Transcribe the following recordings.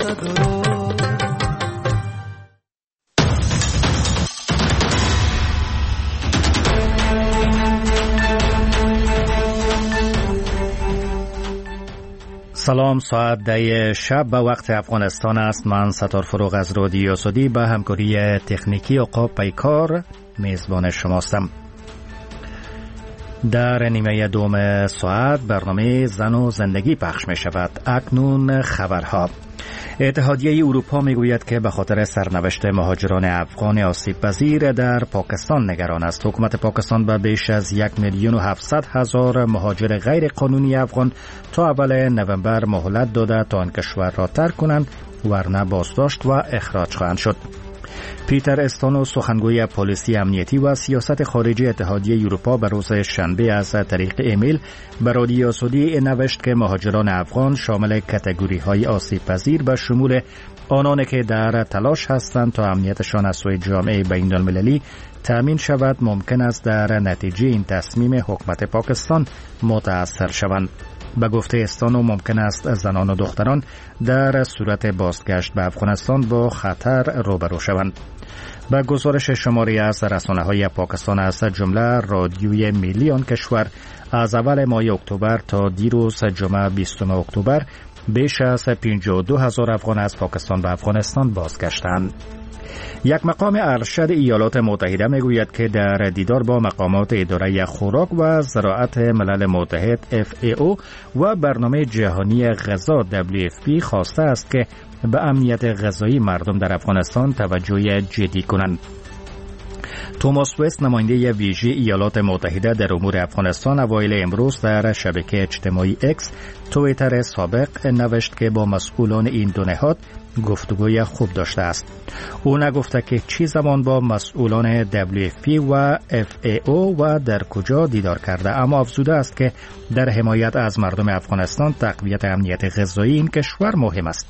سلام، ساعت 10 شب به وقت افغانستان است. من ستار فروغ از رادیو آزادی به همکاری تکنیکی عقاب پیکار میزبان شماستم. در نیمه دوم ساعت برنامه زن و زندگی پخش می شود. اکنون خبرها. اتحادیه اروپا می گوید که به خاطر سرنوشت مهاجران افغان آسیب پذیر در پاکستان نگران است. حکومت پاکستان به بیش از 1,700,000 مهاجر غیر قانونی افغان تا اول نوامبر مهلت داده تا آن کشور را ترک کنند، ورنه بازداشت و اخراج خواهند شد. پیتر استانو، سخنگوی پلیسی امنیتی و سیاست خارجی اتحادیه اروپا، به روز شنبه از طریق ایمیل به رادیو آزادی نوشت که مهاجران افغان شامل کاتگوری‌های آسیب پذیر به شمول آنانی که در تلاش هستند تا امنیتشان از سوی جامعه بین‌المللی تأمین شود، ممکن است در نتیجه این تصمیم حکومت پاکستان متأثر شوند. به گفته استانو ممکن است زنان و دختران در صورت بازگشت به افغانستان با خطر روبرو شوند. به گزارش شماری از رسانه‌های پاکستان از جمله رادیوی ملی آن کشور، از اول ماه اکتبر تا دیروز جمعه 20 اکتبر بیش از 52,000 افغان از پاکستان به افغانستان بازگشتند. یک مقام ارشد ایالات متحده میگوید که در دیدار با مقامات اداره خوراک و زراعت ملل متحد FAO و برنامه جهانی غذا WFP خواسته است که به امنیت غذایی مردم در افغانستان توجه جدی کنند. توماس وست، نماینده ویژه ایالات متحده در امور افغانستان، اوایل امروز در شبکه اجتماعی اکس توییتر سابق نوشت که با مسئولان این دو نهاد گفتگوی خوب داشته است. او نگفته که چی زمان با مسئولان WFP و FAO و در کجا دیدار کرده، اما افزوده است که در حمایت از مردم افغانستان تقویت امنیت غذایی این کشور مهم است.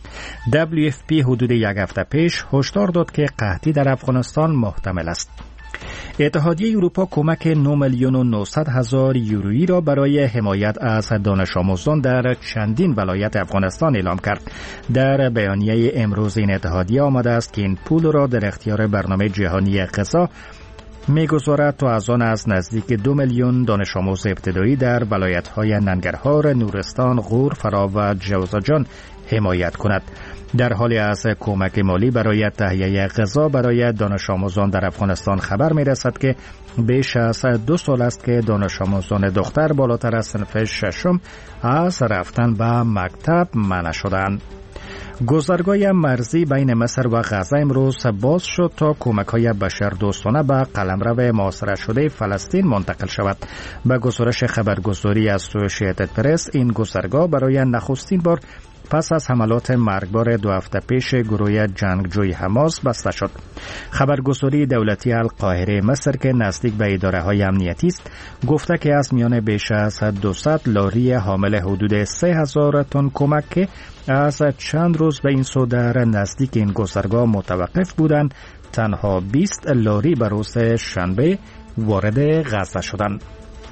WFP حدود یک هفته پیش هشدار داد که قحطی در افغانستان محتمل است. اتحادیه اروپا کمک 9,900,000 یورویی را برای حمایت از دانش آموزان در چندین ولایت افغانستان اعلام کرد. در بیانیه امروز این اتحادیه آمده است که این پول را در اختیار برنامه جهانی غذا می‌گذارد تا از آن از نزدیک 2 میلیون دانش آموز ابتدایی در ولایت‌های ننگرهار، نورستان، غور، فرا و جوزجان حمایت کند. در حالی از کمک مالی برای تهیه غذا برای دانش آموزان در افغانستان خبر می‌رسد که بیش از 2 سال است که دانش آموزان دختر بالاتر از صنف ششم از رفتن به مکتب منع شدند. گذرگاه مرزی بین مصر و غزه امروز باز شد تا کمک‌های بشردوستانه به قلمرو محاصره شده فلسطین منتقل شود. به گزارش خبرگزاری از اسوشییتد پرس، این گذرگاه برای نخستین بار پس از حملات مرگبار 2 هفته پیش گروه جنگجوی حماس بسته شد. خبرگزاری دولتی القاهره مصر که نزدیک به اداره‌های امنیتی است گفته که از میان بیش از 200 لاری حامل حدود 3,000 تن کمک که از چند روز به این سو در نزدیک این گذرگاه متوقف بودند، تنها 20 لاری به روز شنبه وارد غزه شدند.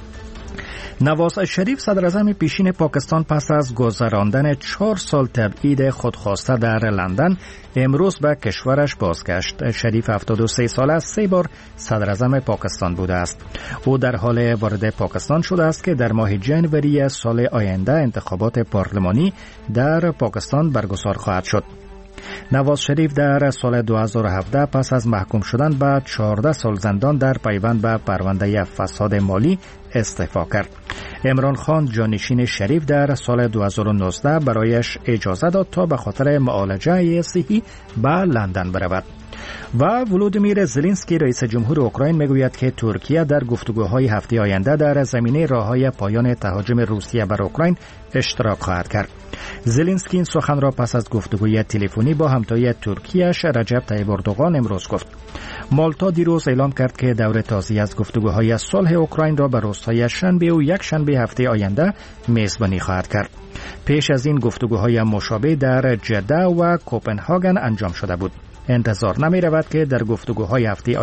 نواز شریف، صدر اعظم پیشین پاکستان، پس از گذراندن 4 سال تبعید خودخواسته در لندن امروز به کشورش بازگشت. شریف 73 ساله است، 3 بار صدر اعظم پاکستان بوده است. او در حال وارد پاکستان شده است که در ماه ژانویه سال آینده انتخابات پارلمانی در پاکستان برگزار خواهد شد. نواز شریف در سال 2017 پس از محکوم شدن به 14 سال زندان در پیوند به پرونده فساد مالی استعفا کرد. عمران خان، جانشین شریف، در سال 2019 برایش اجازه داد تا به خاطر معالجه صحی به لندن برود. و ولودیمیر زلنسکی، رئیس جمهور اوکراین، میگوید که ترکیه در گفتگوهای هفته آینده در زمینه راههای پایان تهاجم روسیه بر اوکراین اشتراک خواهد کرد. زلنسکی این سخن را پس از گفتگوی تلفنی با همتای ترکیه‌اش رجب طیب اردوغان امروز گفت. مالتا دیروز اعلام کرد که دور تازه از گفتگوهای صلح اوکراین را به روزهای شنبه و یک شنبه هفته آینده میزبانی خواهد کرد. پیش از این گفتگوهای مشابه در جده و کوپنهاگن انجام شده بود. انتظار نمی رود که در گفتگوهای هفته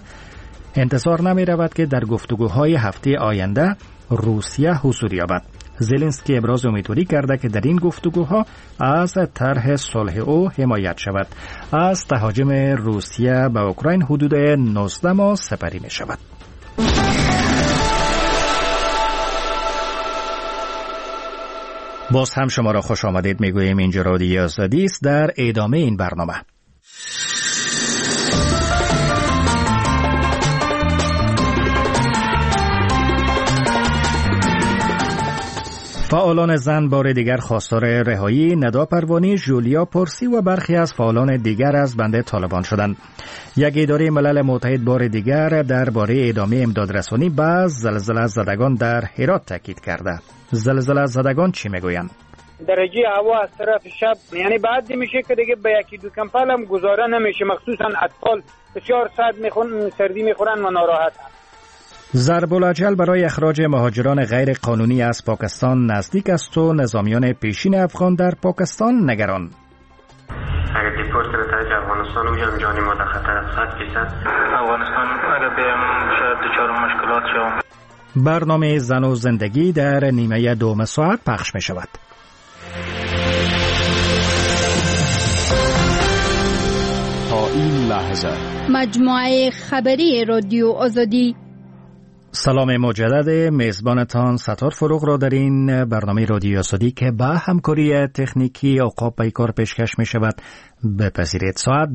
آینده روسیه حضور یابد. زلنسکی ابراز امیدواری کرده که در این گفتگوها از طرح صلح او حمایت شود. از تهاجم روسیه به اوکراین حدود 19 ماه سپری می شود. باز هم شما را خوش آمدید میگوییم. اینجا رادیو آزادی است. در ادامه این برنامه فعالان زن بار دیگر خواستار رهایی ندا پروانی، ژولیا پورسی و برخی از فعالان دیگر از بند طالبان شدند. یک اداره ملل متحد بار دیگر درباره ادامه امدادرسانی به زلزله زدگان در هرات تاکید کرده. زلزله زدگان چی میگویند؟ درجه هوا از طرف شب یعنی بعد میشه که دیگه به یکی دو کمپل هم گزاره نمیشه، مخصوصا اطفال بسیار سردی میخورن و ناراحتن. ضرب الاجل برای اخراج مهاجران غیر قانونی از پاکستان نزدیک است و نظامیان پیشین افغان در پاکستان نگران. اگر دیپورت به طرف افغانستان بشم جان ما در خطر است. 100% افغانستان اگر بیم شاید دچار مشکلات شوم. برنامه زن و زندگی در نیمه دوم ساعت پخش می شود. تا این لحظه مجموعه خبری رادیو آزادی. سلام مجدد، میزبانتان ستار فروغ را در این برنامه رادیو آزادی که با همکاری تکنیکی اوقاب پیکار پیشکش می شود بپذیرید. ساعت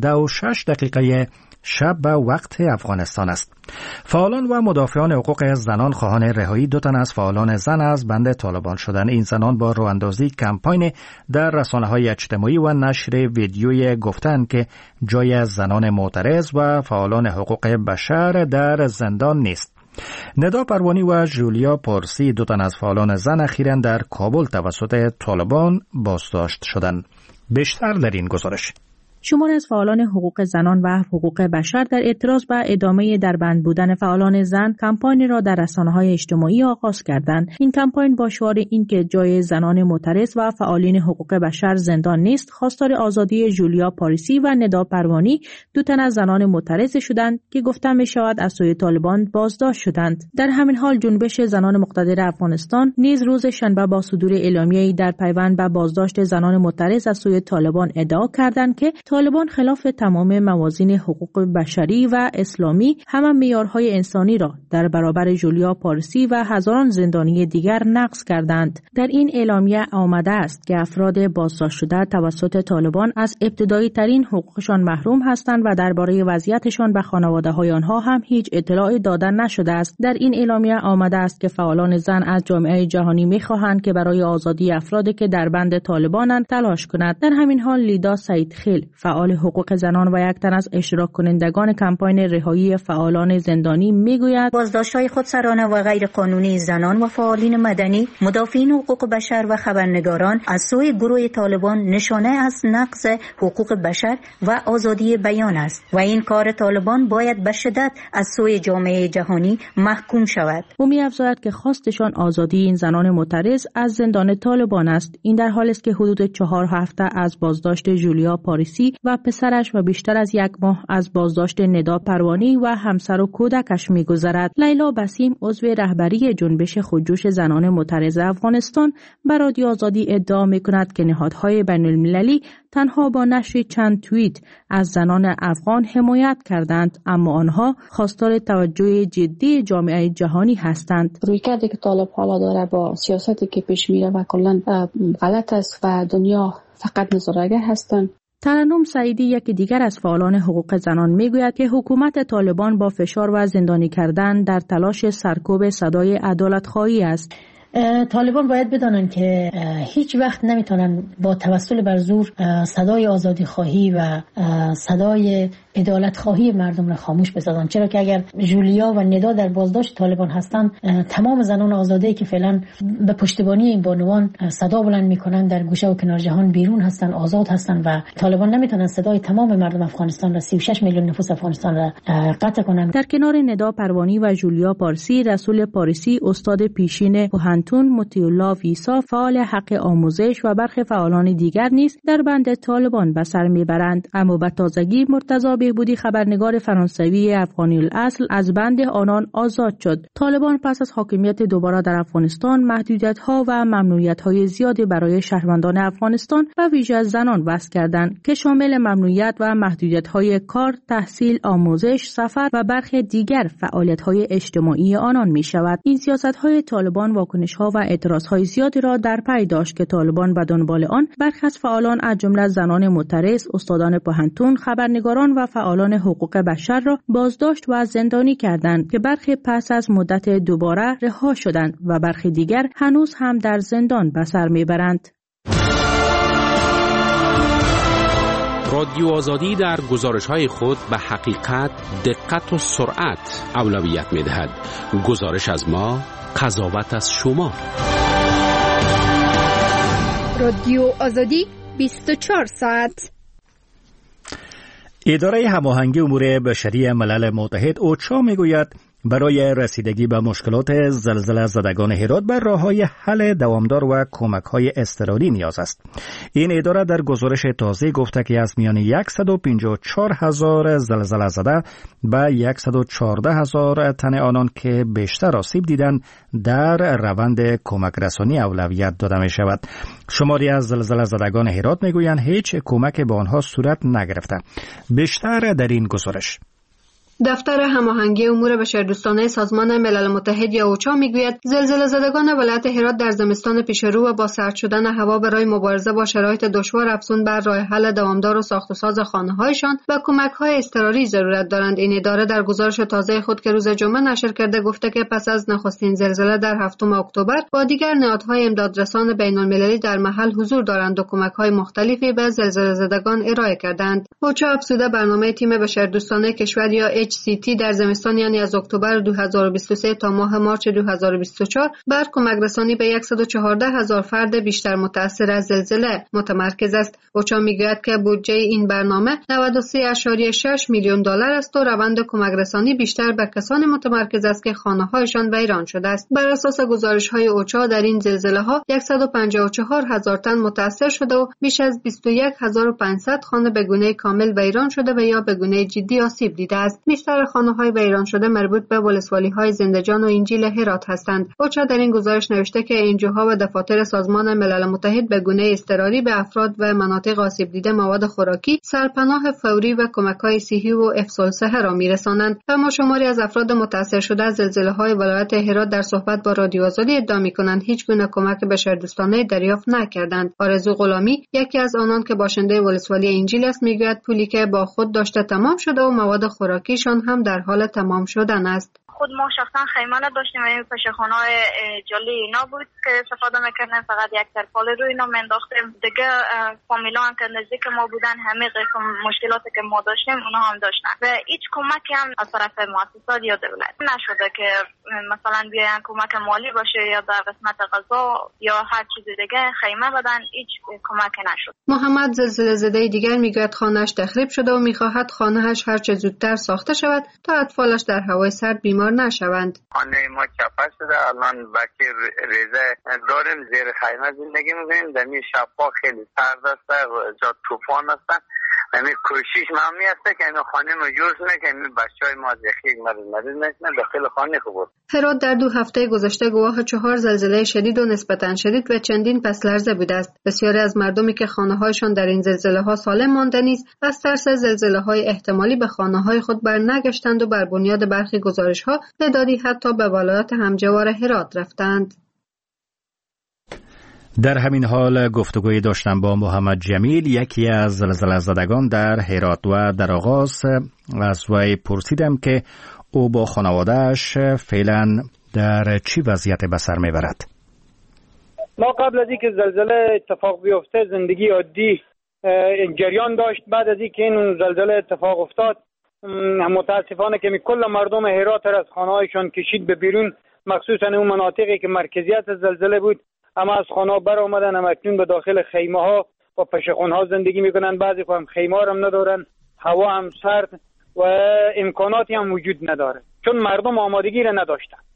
2:06 شب به وقت افغانستان است. فعالان و مدافعان حقوق زنان خواهان رهایی 2 تن از فعالان زن از بند طالبان شدند. این زنان با راه‌اندازی کمپاین در رسانه‌های اجتماعی و نشر ویدیویی گفتند که جای زنان معترض و فعالان حقوق بشر در زندان نیست. ندا پروانی و ژولیا پورسی 2 تن از فعالان زن اخیراً در کابل توسط طالبان بازداشت شدند. بیشتر در این گزارش. شماری از فعالان حقوق زنان و حقوق بشر در اعتراض به ادامه در بند بودن فعالان زن کمپانی را در رسانه‌های اجتماعی آغاز کردند. این کمپاین با شعار اینکه جای زنان معترض و فعالین حقوق بشر زندان نیست، خواستار آزادی ژولیا پورسی و ندا پروانی 2 تن از زنان معترض شدند که گفته می شود از سوی طالبان بازداشت شدند. در همین حال جنبش زنان مقتدر افغانستان نیز روز شنبه با صدور اعلامیه‌ای در پیوند به بازداشت زنان معترض از سوی طالبان ادعا کردند که طالبان خلاف تمام موازین حقوق بشری و اسلامی همه معیارهای انسانی را در برابر ژولیا پورسی و هزاران زندانی دیگر نقض کردند. در این اعلامیه آمده است که افراد بازداشت شده توسط طالبان از ابتدایی ترین حقوقشان محروم هستند و درباره وضعیتشان به خانواده‌های آنها هم هیچ اطلاعی داده نشده است. در این اعلامیه آمده است که فعالان زن از جامعه جهانی می‌خواهند که برای آزادی افرادی که در بند طالبانند تلاش کند. در همین حال لیدا سعیدخیل فعال حقوق زنان و یک تن از اشتراک کنندگان کمپاین رهایی فعالان زندانی میگوید بازداشت‌های خودسرانه و غیر قانونی زنان و فعالین مدنی، مدافعین حقوق بشر و خبرنگاران از سوی گروه طالبان نشانه از نقض حقوق بشر و آزادی بیان است و این کار طالبان باید به شدت از سوی جامعه جهانی محکوم شود. او می‌افزاید که خواستشان آزادی این زنان معترض از زندان طالبان است. این در حالی است که حدود 4 هفته از بازداشت ژولیا پورسی و پسرش و بیشتر از 1 ماه از بازداشت ندا پروانی و همسر و کودکش می‌گذرد. لیلا بسیم عضو رهبری جنبش خودجوش زنان معترض افغانستان به رادیو آزادی ادعا می‌کند که نهادهای بین‌المللی تنها با نشر چند توییت از زنان افغان حمایت کردند، اما آنها خواستار توجه جدی جامعه جهانی هستند. رویکردی که طالب حالا داره با سیاستی که پیش میره و کلاً غلط است و دنیا فقط نظاره‌گر هستند. ترنم سعیدی یکی دیگر از فعالان حقوق زنان میگوید که حکومت طالبان با فشار و زندانی کردن در تلاش سرکوب صدای عدالت‌خواهی است. طالبان باید بدانند که هیچ وقت نمیتونن با توسل بر زور صدای آزادی خواهی و صدای عدالت خواهی مردم را خاموش بسازند، چرا که اگر ژولیا و ندا در بازداشت طالبان هستند، تمام زنان آزاده‌ای که فعلا به پشتیبانی این بانوان صدا بلند میکنند در گوشه و کنار جهان بیرون هستند، آزاد هستند و طالبان نمیتونن صدای تمام مردم افغانستان را 36 میلیون نفوس افغانستان را قطع کنند. در کنار ندا پروانی و ژولیا پورسی، رسول پاریسی استاد پیشین پهنتون مطیع‌الله ویسا فعال حق آموزش و برخی فعالان دیگر نیز در بند طالبان به سر میبرند. اما به تازگی مرتضی بهبودی خبرنگار فرانسوی افغانی الاصل از بند آنان آزاد شد. طالبان پس از حاکمیت دوباره در افغانستان محدودیت‌ها و ممنوعیت‌های زیادی برای شهروندان افغانستان و ویژه زنان وضع کردند که شامل ممنوعیت و محدودیت‌های کار، تحصیل، آموزش، سفر و برخی دیگر فعالیت‌های اجتماعی آنان می‌شود. این سیاست‌های طالبان واکنش‌ها و اعتراض‌های زیادی را در پی داشت که طالبان به دنبال آن برخی از فعالان از جمله زنان معترض، استادان پهنتون، خبرنگاران و فعالان حقوق بشر را بازداشت و زندانی کردند که برخی پس از مدت دوباره رها شدند و برخی دیگر هنوز هم در زندان به سر میبرند. رادیو آزادی در گزارش‌های خود به حقیقت، دقت و سرعت اولویت می‌دهد. گزارش از ما، قضاوت از شما. رادیو آزادی 24 ساعت. اداره هماهنگی امور بشری ملل متحد اوچا میگوید برای رسیدگی به مشکلات زلزله زدگان هرات بر راه‌های حل دوامدار و کمک‌های اضطراری نیاز است. این اداره در گزارش تازه گفته که از میان 154,000 زلزله زده به 114,000 تن آنان که بیشتر آسیب دیدند در روند کمک رسانی اولویت داده می شود. شماری از زلزله زدگان هرات میگویند هیچ کمک به آنها صورت نگرفته. بیشتر در این گزارش. دفتر هماهنگی امور بشردوستانه سازمان ملل متحد یا اوچا میگوید زلزله زدگان ولایت هرات در زمستان پیشرو و با سرد شدن هوا برای مبارزه با شرایط دشوار افزون بر راه حل دوامدار و ساخت و ساز خانه‌هایشان و کمک‌های اضطراری ضرورت دارند. این اداره در گزارش تازه خود که روز جمعه نشر کرده گفته که پس از نخستین زلزله در 7 اکتبر با دیگر نهادهای امدادرسان بین‌المللی در محل حضور دارند و کمک‌های مختلفی به زلزله زدگان ارائه کردند. اوچا افزوده برنامه تیم بشردوستانه کشور یا HCT در زمستان یعنی از اکتبر 2023 تا ماه مارچ 2024 بر کمک رسانی به 114,000 فرد بیشتر متأثر از زلزله متمرکز است. اوچا میگوید که بودجه این برنامه 93.6 میلیون دلار است و روند کمک رسانی بیشتر به کسانی متمرکز است که خانه‌هایشان ویران شده است. بر اساس گزارش‌های اوچا در این زلزله‌ها 154,000 تن متأثر شده و بیش از 21,500 خانه به گونه کامل ویران شده و یا به گونه جدی آسیب دیده است. بیشتر خانه‌های ویران شده مربوط به ولسوالی‌های زندجان و انجیل هرات هستند. اوچا در این گزارش نوشته که انجیوها و دفاتر سازمان ملل متحد به گونه اضطراری به افراد و مناطق آسیب دیده مواد خوراکی، سرپناه فوری و کمک‌های صحی و افضال صحه را می‌رسانند. اما شماری از افراد متأثر شده از زلزله‌های ولایت هرات در صحبت با رادیو آزادی ادعا می‌کنند هیچ گونه کمک بشردوستانه دریافت نکردند. آرزو غلامی یکی از آنان که باشنده ولسوالی انجیل است می‌گوید پولی که با خود داشته تمام شده و مواد خوراکیشان هم در حال تمام شدن است. خود ما شخصا خیمه نداشتیم، این پشه‌خانه‌های جلی اینا بود که استفاده می‌کردیم، فقط یک ترپال روی اینا مینداختیم. دیگه فامیلا هم که نزدیک ما بودن همه مشکلاتی که ما داشتیم اونا هم داشتن و هیچ کمکی هم از طرف مؤسسات یا دولت نشده که مثلا بیاین کمک مالی باشه یا در قسمت غذا یا هر چیز دیگه خیمه بدن، هیچ کمکی نشد. محمد زلزله زده دیگر میگوید خانه‌اش تخریب شده و می‌خواهد خانه‌اش هر چه زودتر ساخته شود تا اطفالش در هوای سرد بیمار نشوند. خانه ما چپه شده، الان بچه ریزه داریم، زیر خیمه زندگی می‌کنیم. در این شب‌ها خیلی سرد است، جا طوفان است. همین کوشش معمولی است که این خانه ما جور کنه که این بچه‌های ما از یک مریض نشن داخل خانه خوب. هرات در 2 هفته گذشته گواه 4 زلزله شدید و نسبتاً شدید و چندین پس لرزه بوده است. بسیاری از مردمی که خانه‌هایشان در این زلزله‌ها سالم مانده نیز از ترس زلزله‌های احتمالی به خانه‌های خود برنگشتند و بر بنیاد برخی گزارش‌ها تعدادی حتی به ولایت همجوار هرات رفتند. در همین حال گفتگوی داشتم با محمد جمیل، یکی از زلزله زدگان در هرات، و در آغاز از وی پرسیدم که او با خانواده‌اش فعلا در چی وضعیت به سر میبرد. ما قبل از اینکه زلزله اتفاق بیفته زندگی عادی جریان داشت. بعد از اینکه این زلزله اتفاق افتاد متاسفانه که کل مردم هرات از خانه‌هایشان کشید به بیرون، مخصوصا اون مناطقی که مرکزیت زلزله بود. اما از خانه بر آمدن، هم اکنون به داخل خیمه ها و پشه‌خانه ها زندگی میکنن. بعضی هم خیمه هم ندارن، هوا هم سرد و امکاناتی هم وجود نداره چون مردم آمادگی را نداشتن.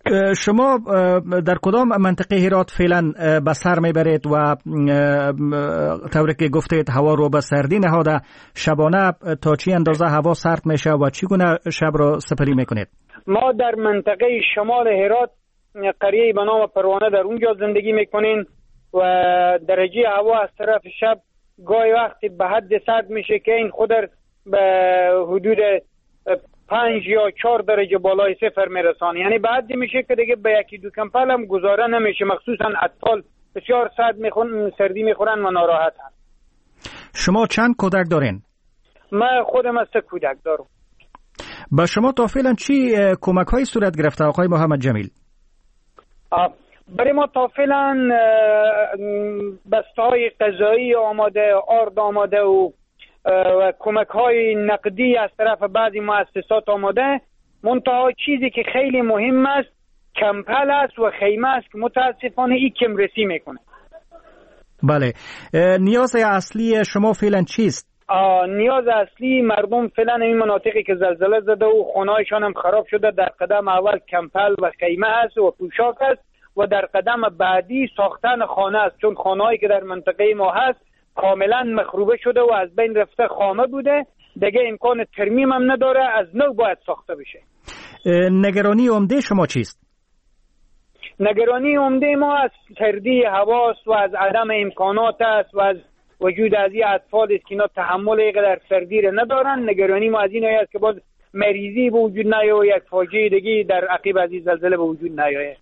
شما در کدام منطقه هرات فعلا به سر میبرید و طوری که گفتید هوا رو به سردی نهاده، شبانه تا چی اندازه هوا سرد میشه و چگونه شب رو سپری میکنید؟ ما در منطقه شمال هرات قریه به نام پروانه در اونجا زندگی میکنین و درجه هوا از طرف شب گاهی وقتی به حد سرد میشه که این خود به حدود 5 یا 4 درجه بالای صفر میرسانه. یعنی به حدی میشه که دیگه به یکی دو کمپل هم گذاره نمیشه، مخصوصا اطفال بسیار سردی میخورن و ناراحتن. شما چند کودک دارین؟ من خودم از 3 کودک دارم. با شما تا فعلا چی کمک های صورت گرفته آقای محمد جمیل؟ برای ما تا فعلا بسته های غذایی آماده، آرد آماده و کمک های نقدی از طرف بعضی مؤسسات آماده. منتها چیزی که خیلی مهم است کمپل است و خیمه است که متاسفانه این کم رسی میکنه. بله، نیاز اصلی شما فعلا چیست؟ نیاز اصلی مردم فعلا این مناطقی که زلزله زده و خانه‌هایشان هم خراب شده در قدم اول کمپل و خیمه است و پوشاک است و در قدم بعدی ساختن خانه است، چون خانه‌هایی که در منطقه ما هست کاملا مخروبه شده و از بین رفته خامه بوده، دیگه امکان ترمیم هم نداره، از نو باید ساخته بشه. نگرانی عمده شما چیست؟ نگرانی عمده ما از سردی هواست و از عدم امکانات است و از وجود از این اطفال است که اینا تحمل اینقدر سردی را ندارن. نگرانی ما از این است که باز مریضی به وجود نیاید و یک فاجعه دیگه در عقب از این زلزله به وجود نیاید.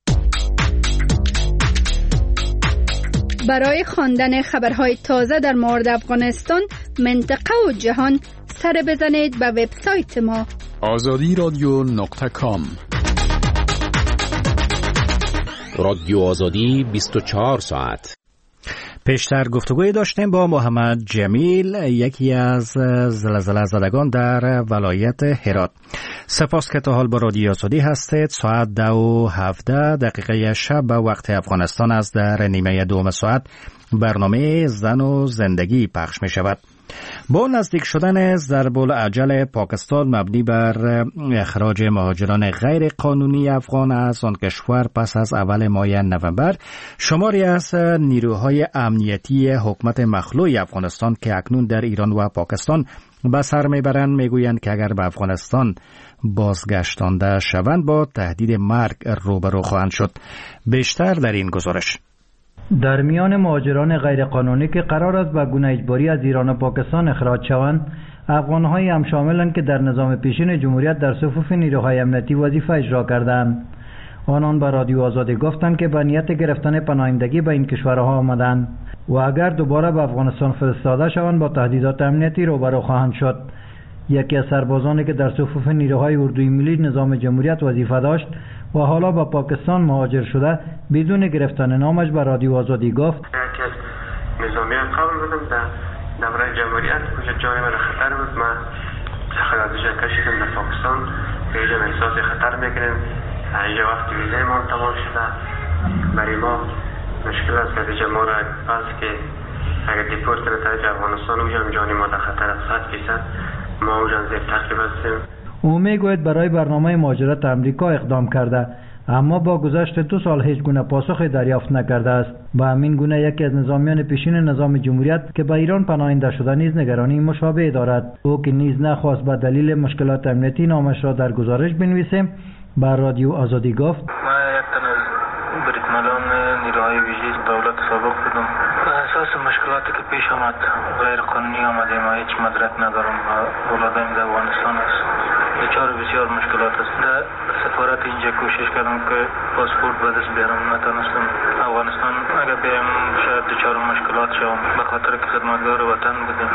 برای خواندن خبرهای تازه در مورد افغانستان، منطقه و جهان، سر بزنید به وبسایت ما azadiradyo.com. رادیو آزادی 24 ساعت. پیشتر گفتگوی داشتیم با محمد جمیل، یکی از زلزله زدگان در ولایت هرات. سپاس که تا حال با رادیو آزادی هستید. ساعت 2:17 شب به وقت افغانستان است. در نیمه دوم ساعت برنامه زن و زندگی پخش می شود. با نزدیک شدن ضرب العجل پاکستان مبنی بر اخراج مهاجران غیر قانونی افغان از آن کشور پس از اول ماه نوامبر، شماری از نیروهای امنیتی حکومت مخلوع افغانستان که اکنون در ایران و پاکستان به سر میبرند میگویند که اگر به افغانستان بازگشتانده شوند با تهدید مرگ روبرو خواهند شد. بیشتر در این گزارش. در میان مهاجران غیرقانونی که قرار است به گونه اجباری از ایران و پاکستان اخراج شوند، افغان‌هایی هم شاملند که در نظام پیشین جمهوریت در صفوف نیروهای امنیتی وظیفه اجرا کردند. آنان به رادیو آزادی گفتند که به نیت گرفتن پناهندگی به این کشورها آمدند و اگر دوباره به افغانستان فرستاده شوند با تهدیدات امنیتی روبرو خواهند شد. یکی از سربازانی که در صفوف نیروهای اردوی ملی نظام جمهوریت وظیفه داشت و حالا با پاکستان مهاجر شده بدون گرفتن نامش به رادیو آزادی گفت نظامیان قبل بودم در دوره جمهوریت کجا جای من خطر بود، من خلازش کشیدم در پاکستان که اینجا احساس خطر میکنیم. اینجا وقتی ویزه ما تمام شده برای ما مشکل است که دیگه ما را پس که اگر دیپورت به طرف افغانستان اونجا جانی ما در خطر است 100% ما اونجا زیر تعقیب هستیم. او میگوید برای برنامه مهاجرت امریکا اقدام کرده، اما با گذشت 2 سال هیچ گونه پاسخی دریافت نکرده است. با همین گونه یکی از نظامیان پیشین نظام جمهوریت که به ایران پناهنده شده نیز نگرانی مشابه دارد. او که نیز نخواست به دلیل مشکلات امنیتی نامش را در گزارش بنویسیم، بر رادیو آزادی گفت من یک تن از بریدمنان نیروهای ویژه دولت سابق بودم. اساس مشکلاتی که پیش آمد غیر قانونی آمده، ما هیچ مدرک ندارم و ولادم در افغانستان است. دچار بسیار مشکلات است. در سفارت اینجا کوشش کردم که پاسپورت به دست بیارم، نتونستم. افغانستان اگر بیم شاید دچار مشکلات شوم به خاطر که خدمتگار وطن بودم.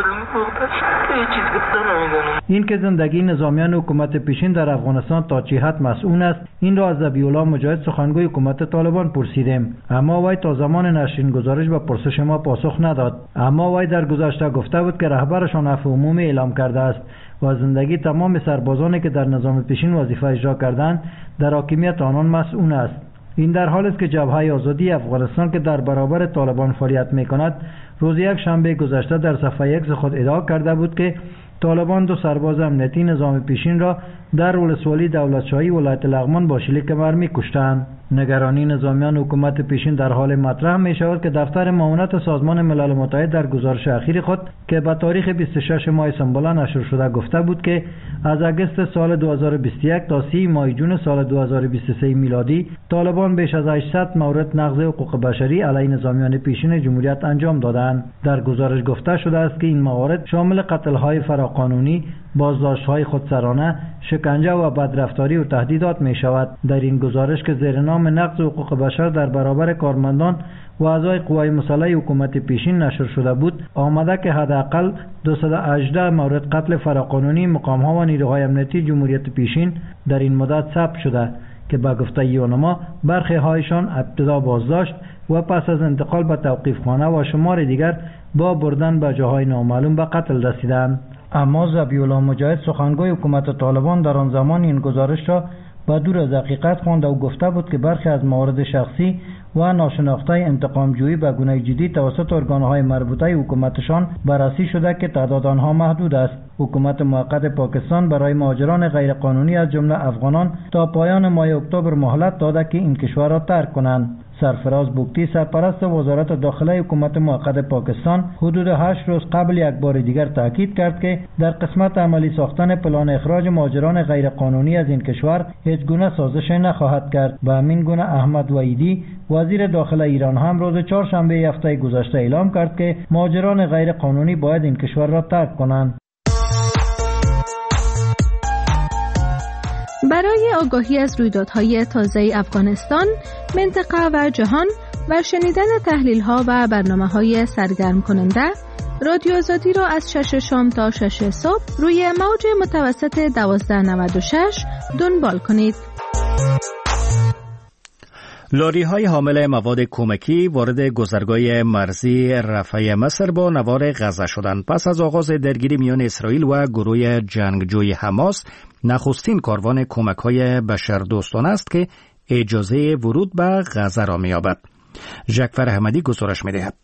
هیچ چیز گفتن نمیدانم. این که زندگی نظامیان حکومت پیشین در افغانستان تا چه حد مسئول است، این را از ذبیح‌الله مجاهد سخنگوی حکومت طالبان پرسیدیم، اما وی تا زمان نشر گزارش به پرسش ما پاسخ نداد. اما وی در گذشته گفته بود که رهبرشان عفو عمومی اعلام کرده است و زندگی تمام سربازانی که در نظام پیشین وظیفه اجرا کردند در حاکمیت آنان مسئول است. این در حالی است که جبهه آزادی افغانستان که در برابر طالبان فعالیت می‌کند، روز یک شنبه گذشته در صفحه X خود ادعا کرده بود که طالبان 2 سرباز امنیتی نظام پیشین را در ولسوالی دولتشاهی ولایت لغمان با شلیک مرمی کشتند. نگرانی نظامیان حکومت پیشین در حال مطرح می شود که دفتر معاونت سازمان ملل متحد در گزارش اخیر خود که به تاریخ 26 ماه سنباله نشر شده گفته بود که از اگست سال 2021 تا 30 ماه جون سال 2023 میلادی طالبان بیش از 800 مورد نقض حقوق بشری علیه نظامیان پیشین جمهوریت انجام دادند. در گزارش گفته شده است که این موارد شامل قتل‌های فراقانونی، بازداشت‌های خودسرانه، شکنجه و بدرفتاری و تهدیدات می شود. در این گزارش که زیر نام نقض حقوق بشر در برابر کارمندان و اعضای قوای مسلح حکومت پیشین نشر شده بود، آمده که حداقل 218 مورد قتل فراقانونی مقام‌ها و نیروهای امنیتی جمهوریت پیشین در این مدت ثبت شده که به گفته یونما برخی هایشان ابتدا بازداشت و پس از انتقال به توقیفخانه و شمار دیگر با بردن به جاهای نامعلوم به قتل رسیدند. اما ذبیح‌الله مجاهد سخنگوی حکومت طالبان در آن زمان این گزارش را با دور از حقیقت خوانده و گفته بود که برخی از موارد شخصی و ناشناخته انتقام‌جویی به گونه جدی توسط ارگان‌های مربوطه حکومتشان بررسی شده که تعداد آنها محدود است. حکومت موقت پاکستان برای مهاجران غیرقانونی از جمله افغانان تا پایان ماه اکتبر مهلت داده که این کشور را ترک کنند. سرفراز بوگتی سرپرست وزارت داخله حکومت موقت پاکستان حدود 8 روز قبل یک بار دیگر تاکید کرد که در قسمت عملی ساختن پلان اخراج مهاجران غیرقانونی از این کشور هیچ گونه سازش نخواهد کرد. به همین گونه احمد وحیدی وزیر داخله ایران هم روز چهارشنبه هفته گذشته اعلام کرد که مهاجران غیرقانونی باید این کشور را ترک کنند. برای آگاهی از رویدادهای تازه افغانستان، منطقه و جهان و شنیدن تحلیل‌ها و برنامه‌های سرگرم کننده، رادیو آزادی را از 6 شام تا 6 صبح روی موج متوسط 1296 دنبال کنید. لاری‌های حامل مواد کمکی وارد گذرگاه مرزی رفح مصر با نوار غزه شدند. پس از آغاز درگیری میان اسرائیل و گروه جنگجوی حماس، نخستین کاروان کمک‌های بشردوستانه است که اجازه ورود به غزه را می‌یابد. ژکفر احمدی گزارش می‌دهد.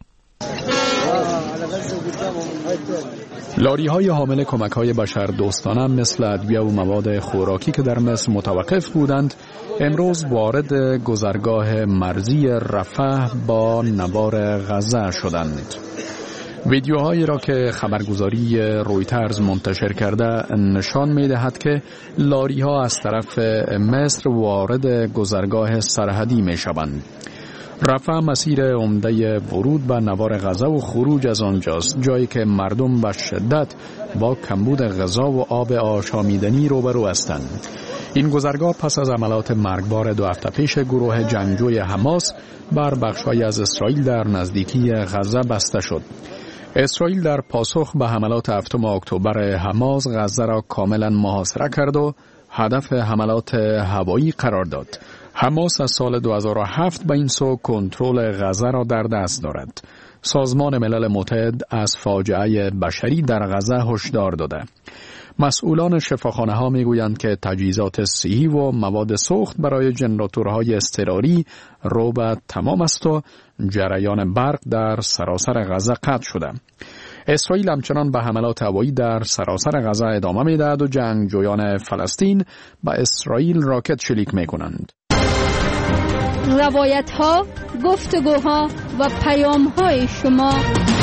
لاری‌های حامل کمک‌های بشردوستانه مثل ادویه و مواد خوراکی که در مصر متوقف بودند، امروز وارد گذرگاه مرزی رفح با نوار غزه شدند. ویدیوهایی را که خبرگزاری رویترز منتشر کرده نشان می‌دهد که لاری‌ها از طرف مصر وارد گذرگاه سرحدی می‌شوند. رفح مسیر عمده ورود به نوار غزه و خروج از آنجاست، جایی که مردم به شدت با کمبود غذا و آب آشامیدنی روبرو هستند. این گذرگاه پس از عملات مرگبار 2 هفته پیش گروه جنگجوی حماس بر بخش‌های از اسرائیل در نزدیکی غزه بسته شد. اسرائیل در پاسخ به حملات 7 اکتبر حماس غزه را کاملا محاصره کرد و هدف حملات هوایی قرار داد. حماس از سال 2007 به این سو کنترل غزه را در دست دارد. سازمان ملل متحد از فاجعه بشری در غزه هشدار داده. مسئولان شفاخانه ها می گویند که تجهیزات صحی و مواد سوخت برای جنراتورهای اضطراری رو به تمام است و جریان برق در سراسر غزه قطع شده. اسرائیل همچنان به حملات هوایی در سراسر غزه ادامه می دهد و جنگجویان فلسطین به اسرائیل راکت شلیک می کنند. روایت ها، گفتگوها و پیام های شما.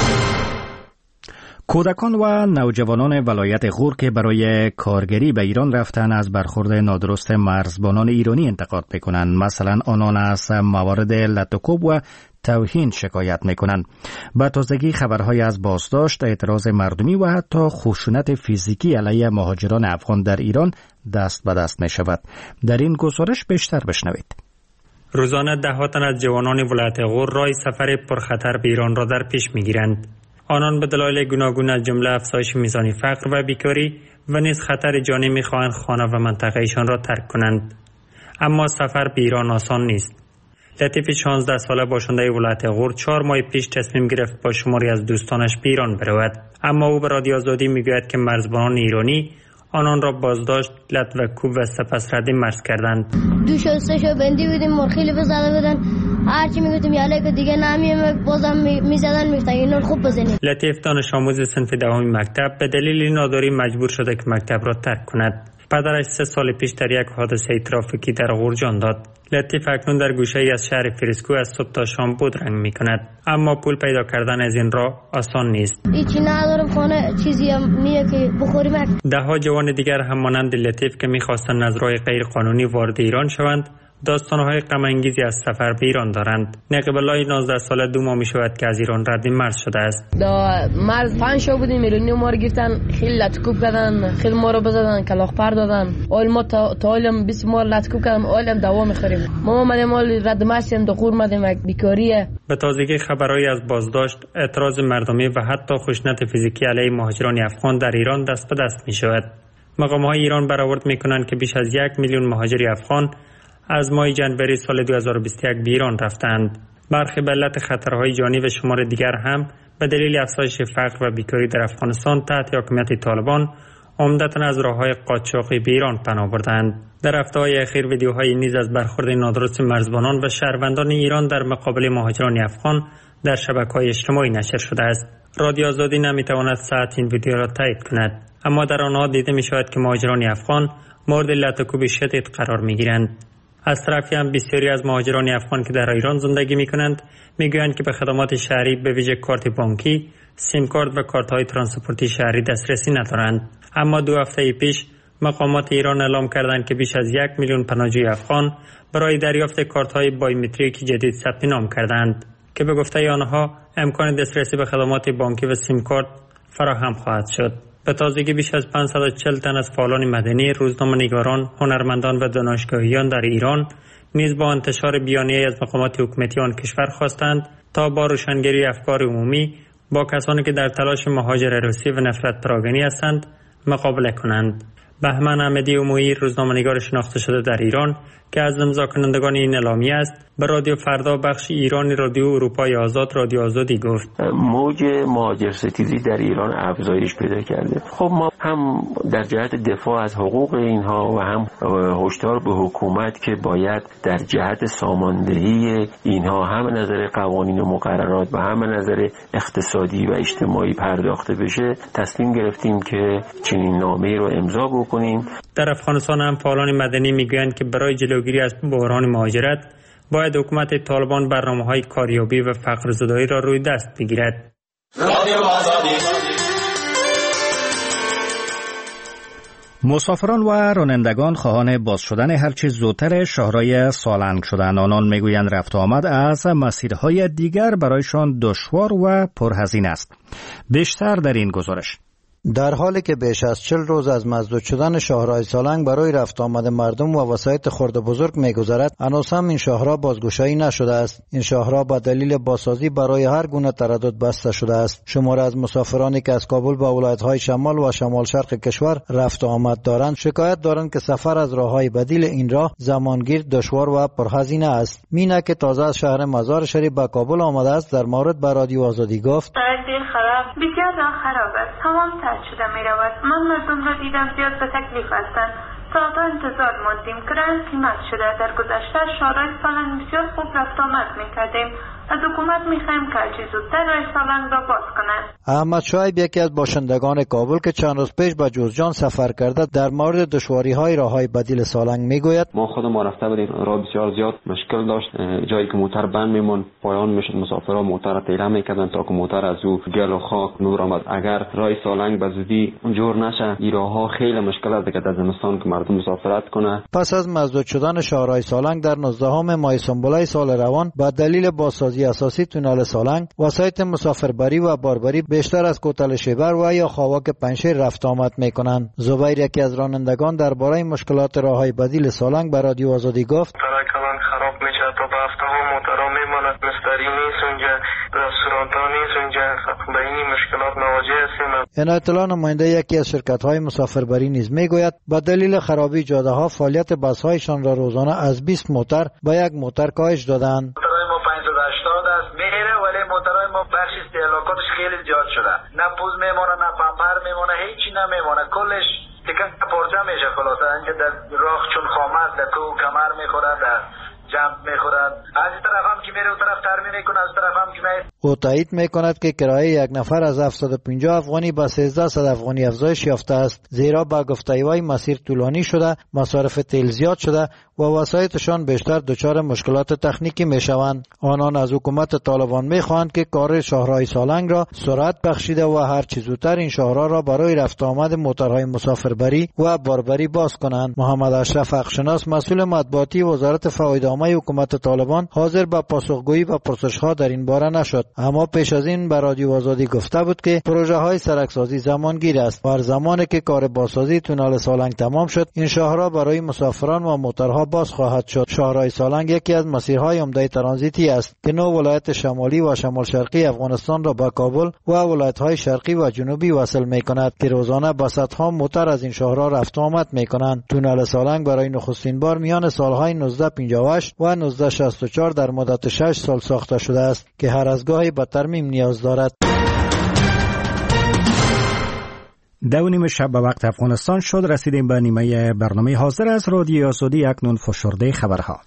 کودکان و نوجوانان ولایت غور که برای کارگری به ایران رفتن از برخورد نادرست مرزبانان ایرانی انتقاد میکنند. مثلا آنان از موارد لطوکوب و توهین شکایت میکنند. به تازگی خبرهای از بازداشت، اعتراض مردمی و حتی خشونت فیزیکی علیه مهاجران افغان در ایران دست به دست می شود. در این گزارش بیشتر بشنوید. روزانه دهها تن از جوانان ولایت غور راه سفر پرخطر به ایران را در پیش میگیرند. آنان به دلایل گوناگون از جمله افزایش میزان فقر و بیکاری و نیز خطر جانی میخواهند خانه و منطقهشان را ترک کنند. اما سفر به ایران آسان نیست. لطیف 16 ساله باشنده ولایت غور 4 ماه پیش تصمیم گرفت با شماری از دوستانش به ایران برود، اما او به رادیو آزادی میگوید که مرزبانان ایرانی آنان را بازداشت، لط و کوب و سپس ردی مرز کردند. دو شو سه شو بندی بدیم مرخیلی بزده بدن هرچی میگفتیم یاله که دیگه نمیام بازم میزدن میگفتن اینو خوب بزنید. لطیف دانش آموز صنف دوم مکتب به دلیل ناداری مجبور شده که مکتب را ترک کند. پدرش 3 سال پیش در یک حادثه ترافیکی در غور جان داد. لطیف اکنون در گوشه‌ای از شهر فریسکو از صبح تا شام بودرنگ می‌کند، اما پول پیدا کردن از این راه آسان نیست. هیچی ندارم، خانه چیزی هم نیه که بخوریم. ده‌ها جوان دیگر هم مانند لطیف که می‌خواستند از راه غیر قانونی وارد ایران شوند، داستان‌های غم‌انگیزی از سفر به ایران دارند. نقیب الله 19 ساله 2 ماه می‌شود که از ایران رد مرز شده است. دا مرز 5 شو بودیم، میلیونی ما رو گرفتن، خیلی لطکوب کردن، خیلی ما رو بزدن، کلاغ پر دادن. اول ما تا علم 20 ما لطکوب کردن، علم دوا می‌خوریم. ما اومدیم رد مرز دو قور اومدیم بیکاریه. به تازگی خبرایی از بازداشت، اعتراض مردمی و حتی خشونت فیزیکی علیه مهاجران افغان در ایران دست به دست می‌شود. مقام‌های ایران برآورد می‌کنند که بیش از 1 میلیون مهاجر افغان از ماه جنوری سال 2021 به ایران رفتند. برخی به علت خطرهای جانی و شمار دیگر هم به دلیل افزایش فقر و بیکاری در افغانستان تحت حاکمیت طالبان عمدتاً از راه‌های قاچاقی به ایران پناه بردند. در هفته‌های اخیر ویدیوهای نیز از برخورد نادرست مرزبانان و شهروندان ایران در مقابل مهاجران افغان در شبکه‌های اجتماعی نشر شده است. رادیو آزادی نمی‌تواند صحت این ویدیو را تایید کند، اما در آنها دیده می‌شود که مهاجران افغان مورد لطکوب شدید قرار می‌گیرند. از طرفی هم بسیاری از مهاجران افغان که در ایران زندگی می‌کنند می‌گویند که به خدمات شهری به ویژه کارت بانکی، سیم کارت و کارت‌های ترانسپورتی شهری دسترسی ندارند. اما 2 هفته پیش مقامات ایران اعلام کردند که بیش از 1 میلیون پناهجوی افغان برای دریافت کارت‌های بایومتریک جدید ثبت نام کردند که به گفته آنها امکان دسترسی به خدمات بانکی و سیم کارت فراهم خواهد شد. به تازگی بیش از 540 تن از فعالان مدنی، روزنامه‌نگاران، هنرمندان و دانشگاهیان در ایران نیز با انتشار بیانیه‌ای از مقامات حکومتی آن کشور خواستند تا با روشنگری افکار عمومی با کسانی که در تلاش مهاجره‌روسی و نفرت پراگنی هستند مقابله کنند. بهمن احمدی امویی، روزنامه‌نگار شناخته شده در ایران که از امضا کنندگان این اعلامیه است، به رادیو فردا بخش ایرانی رادیو اروپای آزاد رادیو آزادی گفت موج مهاجرستیزی در ایران افزایش پیدا کرده. خب ما هم در جهت دفاع از حقوق اینها و هم هشدار به حکومت که باید در جهت ساماندهی اینها هم نظر قوانین و مقررات و هم نظر اقتصادی و اجتماعی پرداخته بشه، تصمیم گرفتیم که چنین نامه‌ای رو امضا بکنیم. در افغانستان هم فعالان مدنی میگویند که برای جلوگیری از بحران مهاجرت باید حکومت طالبان برنامه‌های کاریابی و فقرزدایی را روی دست بگیرد. مسافران و رانندگان خواهان باز شدن هرچه زودتر شاهراه سالنگ شدند. آنان میگویند رفت و آمد از مسیرهای دیگر برایشان دشوار و پرهزینه است. بیشتر در این گزارش. در حالی که بیش از 40 روز از مسدود شدن شاهراه سالنگ برای رفت آمد مردم و وسایط خرد و بزرگ می‌گذرد، هنوز هم این شاهراه بازگشایی نشده است. این شاهراه به دلیل بازسازی برای هر گونه تردد بسته شده است. شماری از مسافرانی که از کابل به ولایت‌های شمال و شمال شرق کشور رفت و آمد دارند، شکایت دارند که سفر از راه‌های بدیل این راه زمانگیر، دشوار و پرهزینه است. مینا که تازه از شهر مزار شریف به کابل آمده است، در مورد به رادیو آزادی گفت: بسیار راه خراب است، تمام سد شده می رود. من مردم را دیدم زیاد به تکلیف هستند. ساعتها انتظار ماندیم که رنگ قیمت شده. در گذشته شاهراه سالنگ بسیار خوب رفت آمد می کردیم. از حکومت می خواهیم که هرچه زودتر راه سالنگ را باز کند. احمد شعیب یکی از باشندگان کابل که چند روز پیش به جوزجان سفر کرده، در مورد دشواری های راه های بدیل سالنگ می گوید: ما خودمون رفته بودیم، راه بسیار زیاد مشکل داشت. جایی که موتر بند میمون پایان میشد، مسافرها موتر را پیله میکردن تا که موتر از او گل و خاک نور آمد. اگر راه سالنگ به زودی جور نشه، این راه ها خیلی مشکل است که در زمستان که مردم مسافرت کنه. پس از مسدود شدن شاهراه سالنگ در 19 ماه سنبله سال روان به دلیل بازسازی اساسی تونل سالنگ، وسایط مسافربری و باربری بیشتر از کوتل شیبر و یا خاواک پنجشیر رفت آمد میکنند. زبیر یکی از رانندگان درباره مشکلات راههای بدیل سالنگ به رادیو آزادی گفت: کلان خراب میشه، تا به هفته ها موترها میماند، مستری نیست اونجا، رستوران ها نیست اونجا، به این مشکلات مواجه هستیم. عنایت الله نماینده یکی از شرکت های مسافربری نیز میگوید به دلیل خرابی جاده ها فعالیت بس هایشان را روزانه از 20 موتر به 1 موتر کاهش دادند. موترهای ما بخش استهلاکاتش خیلی زیاد شده، نه پوز میمونه، نه پمپر میمونه، هیچی نمیمونه، کلش دیگه پرچه میشه. خلاصه اینکه در راه چون خامه است، در کو کمر میخوره، در جنب میخورد. از این طرف هم که میره او تایید میکند که کرایه یک نفر از 750 افغانی به 1300 افغانی افزایش یافته است، زیرا با گفته وی مسیر طولانی شده، مصارف تیل زیاد شده و وسایطشان بیشتر دچار مشکلات تکنیکی میشوند. آنان از حکومت طالبان میخواهند که کار شاهراه سالنگ را سرعت بخشیده و هر چه زودتر این شاهراه را برای رفت آمد موترهای مسافربری و باربری باز کنند. محمد اشرف حقشناس مسئول مطبوعاتی وزارت فوایدنامه حکومت طالبان حاضر به پاسخگویی و پرسش‌ها در این باره نشد، اما پیش از این به رادیو آزادی گفته بود که پروژه های سرکسازی زمانگیر است و هر زمانی که کار بازسازی تونل سالنگ تمام شد این شاهراه برای مسافران و موترها باز خواهد شد. شاهراه سالنگ یکی از مسیرهای عمده ترانزیتی است که 9 ولایت شمالی و شمال شرقی افغانستان را به کابل و ولایت‌های شرقی و جنوبی وصل می‌کند که روزانه با صدها موتر از این شاهراه رفت و آمد می‌کنند. تونل سالنگ برای نخستین بار میان سالهای 1958 و 1964 در مدت 6 سال ساخته شده است که هر از گاهی به ترمیم نیاز دارد. 2:30 شب به وقت افغانستان شد. رسیدیم به نیمه برنامه حاضر از رادیو آزادی. اکنون فشرده خبرها.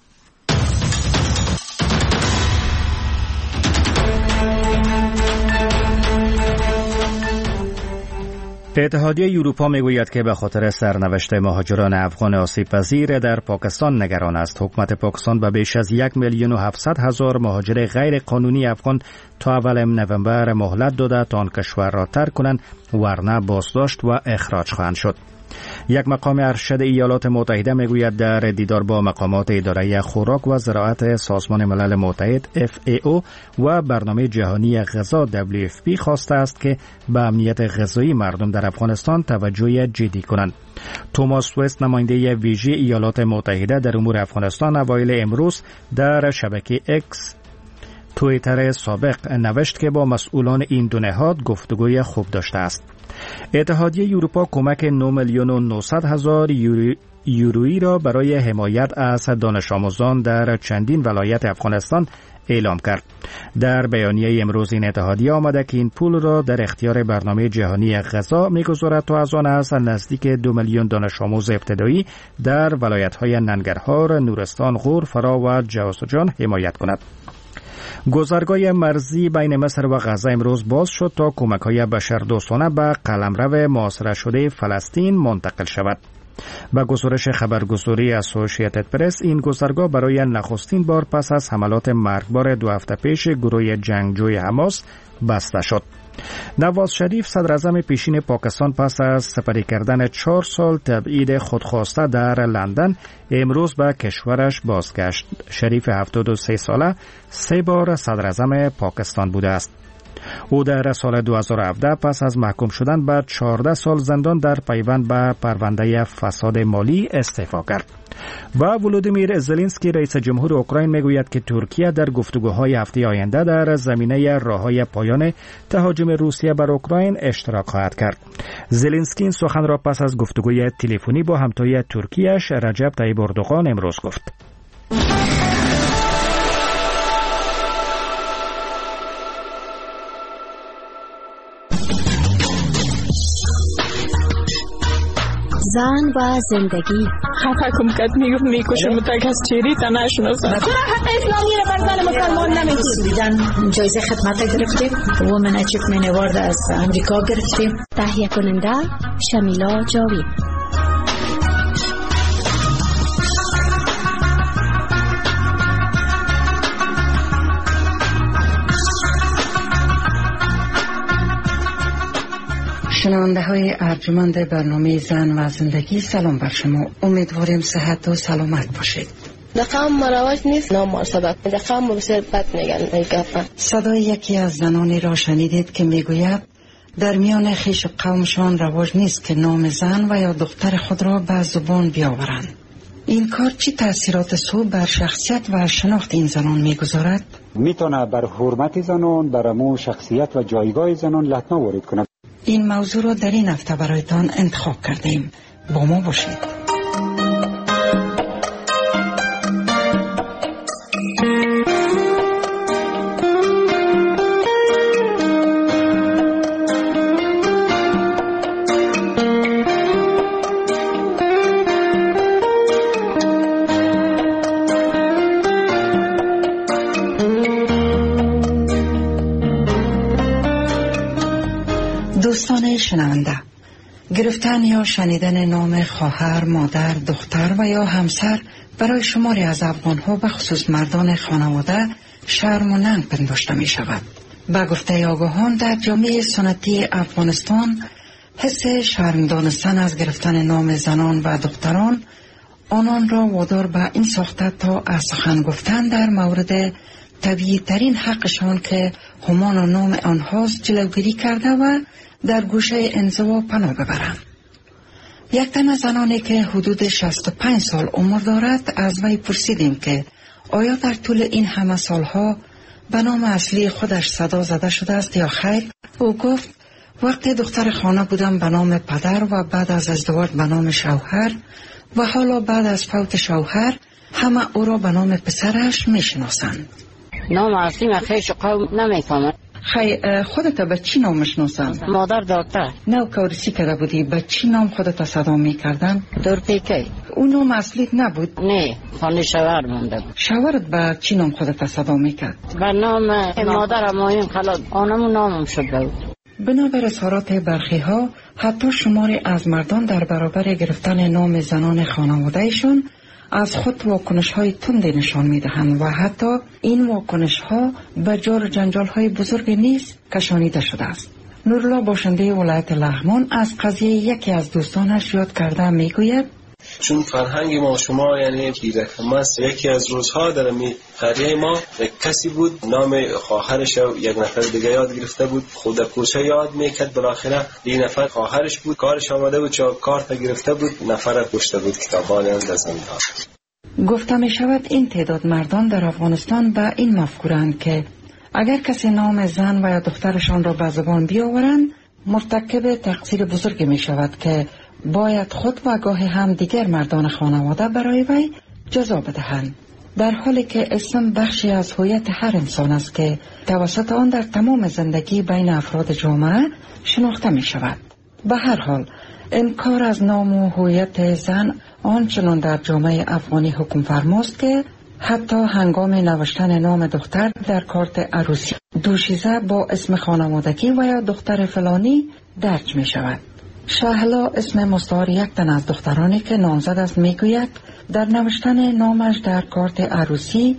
اتحادیه اروپا میگوید که به خاطر سرنوشت مهاجران افغان آسیب پذیر در پاکستان نگران است. حکومت پاکستان به بیش از 1,700,000 مهاجر غیر قانونی افغان تا اول نوامبر مهلت داده تا آن کشور را ترک کنند، ورنه بازداشت و اخراج خواهند شد. یک مقام ارشد ایالات متحده میگوید در دیدار با مقامات اداره خوراک و زراعت سازمان ملل متحد FAO و برنامه جهانی غذا WFP خواسته است که به امنیت غذایی مردم در افغانستان توجه جدی کنند. توماس وست، نماینده ویژه ایالات متحده در امور افغانستان، اوایل امروز در شبکه X توییتر سابق نوشت که با مسئولان این دو نهاد گفتگوی خوب داشته است. اتحادیه اروپا کمک 9,900,000 یورویی را برای حمایت از دانش آموزان در چندین ولایت افغانستان اعلام کرد. در بیانیه امروز این اتحادیه آمده که این پول را در اختیار برنامه جهانی غذا می‌گذارد تا از آن از نزدیک 2 میلیون دانش آموز ابتدایی در ولایت‌های ننگرهار، نورستان، غور، فرا و جوزجان حمایت کند. گذرگاه مرزی بین مصر و غزه امروز باز شد تا کمک‌های بشردوستانه به قلمرو محاصره شده فلسطین منتقل شود. با گزارش خبرگزاری اسوسییتد پرس، این گذرگاه برای نخستین بار پس از حملات مرگبار 2 هفته پیش گروه جنگجوی حماس بسته شد. نواز شریف، صدر اعظم پیشین پاکستان، پس از سپری کردن 4 سال تبعید خودخواسته در لندن امروز به کشورش بازگشت. شریف 73 ساله 3 بار صدر اعظم پاکستان بوده است. او در سال 2017 پس از محکوم شدن به 14 سال زندان در پیوند به پرونده فساد مالی استعفا کرد. و ولودیمیر زلنسکی، رئیس جمهور اوکراین، میگوید که ترکیه در گفتگوهای هفته آینده در زمینه راههای پایان تهاجم روسیه بر اوکراین اشتراک خواهد کرد. زلنسکی این سخن را پس از گفتگوی تلفنی با همتای ترکیه‌اش رجب طیب اردوغان امروز گفت. زن و زندگی. خفه کم کت میکشم تک از چیری تا نشناسم. چرا حق اسلامی را بر زن مسلمان نمیدید؟ سویدن جایزه خدمت گرفتیم. وومن اچیومنت اوارد از امریکا گرفتیم. تهیه کننده شمیلا جاوید. شنونده های ارجمند برنامه زن و زندگی، سلام بر شما. امیدواریم صحت و سلامت باشید. دقام مروج نیست، نام مرتبط دقام بسیار بد میگن. صدای یکی از زنانی را شنیدید که میگوید در میان خویش قومشان رواج نیست که نام زن و یا دختر خود را به زبان بیاورند. این کار چی تاثیرات سو بر شخصیت و شناخت این زنان میگذارد؟ میتونه بر حرمت زنان، بر امو شخصیت و جایگاه زنان لطمه وارد کند. این موضوع را در این هفته برایتان انتخاب کردیم. با ما باشید. دوستان شنونده، گرفتن یا شنیدن نام خواهر، مادر، دختر و یا همسر برای شماری از افغان‌ها به خصوص مردان خانواده شرم و ننگ پنداشته می شود. به گفته آگاهان در جامعه سنتی افغانستان حس شرم دانستن از گرفتن نام زنان و دختران آنان را وادار به این ساخته تا از سخن گفتن در مورد طبیعی ترین حقشان که همان و نام آنهاست جلوگیری کرده و در گوشه انزوا پناه ببرند. یک تن از زنانی که حدود 65 سال عمر دارد از وی پرسیدیم که آیا در طول این همه سالها به نام اصلی خودش صدا زده شده است یا خیر؟ او گفت وقتی دختر خانه بودم به نام پدر و بعد از ازدواج به نام شوهر و حالا بعد از فوت شوهر همه او را به نام پسرش می شناسند. نام اصلی من خیش قوم نمیکنم. خودت به چی نام میشناسند؟ مادر دکتر. نو کورسی کرده بودی به چی نام خودت صدا میکردن؟ دورپیکی. اون نام اصلیت نبود؟ نه، خانه شوهر مونده بود. شوهرت به چی نام خودت صدا میکرد؟ به نام مادر مایم خلاص آنمون نامم شده بود. بنابر اظهارات برخی ها حتی شماری از مردان در برابر گرفتن نام زنان خانوادهشون از خود واکنش های تندی نشان می دهند و حتی این واکنش ها به جار جنجال های بزرگ نیز کشانیده شده است. نورالله باشنده ولایت لغمان از قضیه یکی از دوستانش یاد کرده می گوید چون فرهنگ ما شما یعنی پیرکم است، یکی از روزها در قریه ما یک کسی بود نام خواهرش یک نفر دیگه یاد گرفته بود، خود کوچه یاد میکرد، بالاخره این نفر خواهرش بود، کارش آمده بود چون کارت گرفته بود، نفر کشته بود، کتابان اندازن داد. گفته می شود این تعداد مردان در افغانستان به این مفکورند که اگر کسی نام زن و یا دخترشان را به زبان بیاورند مرتکب تقصیر بزرگی می شود که باید خود و گاهی هم دیگر مردان خانواده برای وی جزا بدهند، در حالی که اسم بخشی از هویت هر انسان است که توسط آن در تمام زندگی بین افراد جامعه شناخته می شود. به هر حال انکار از نام و هویت زن آنچنان در جامعه افغانی حکم فرماست که حتی هنگام نوشتن نام دختر در کارت عروسی دوشیزه با اسم خانوادگی و یا دختر فلانی درج می شود. شهلا اسم مستعار یک تن از دخترانی که نامزد است میگوید در نوشتن نامش در کارت عروسی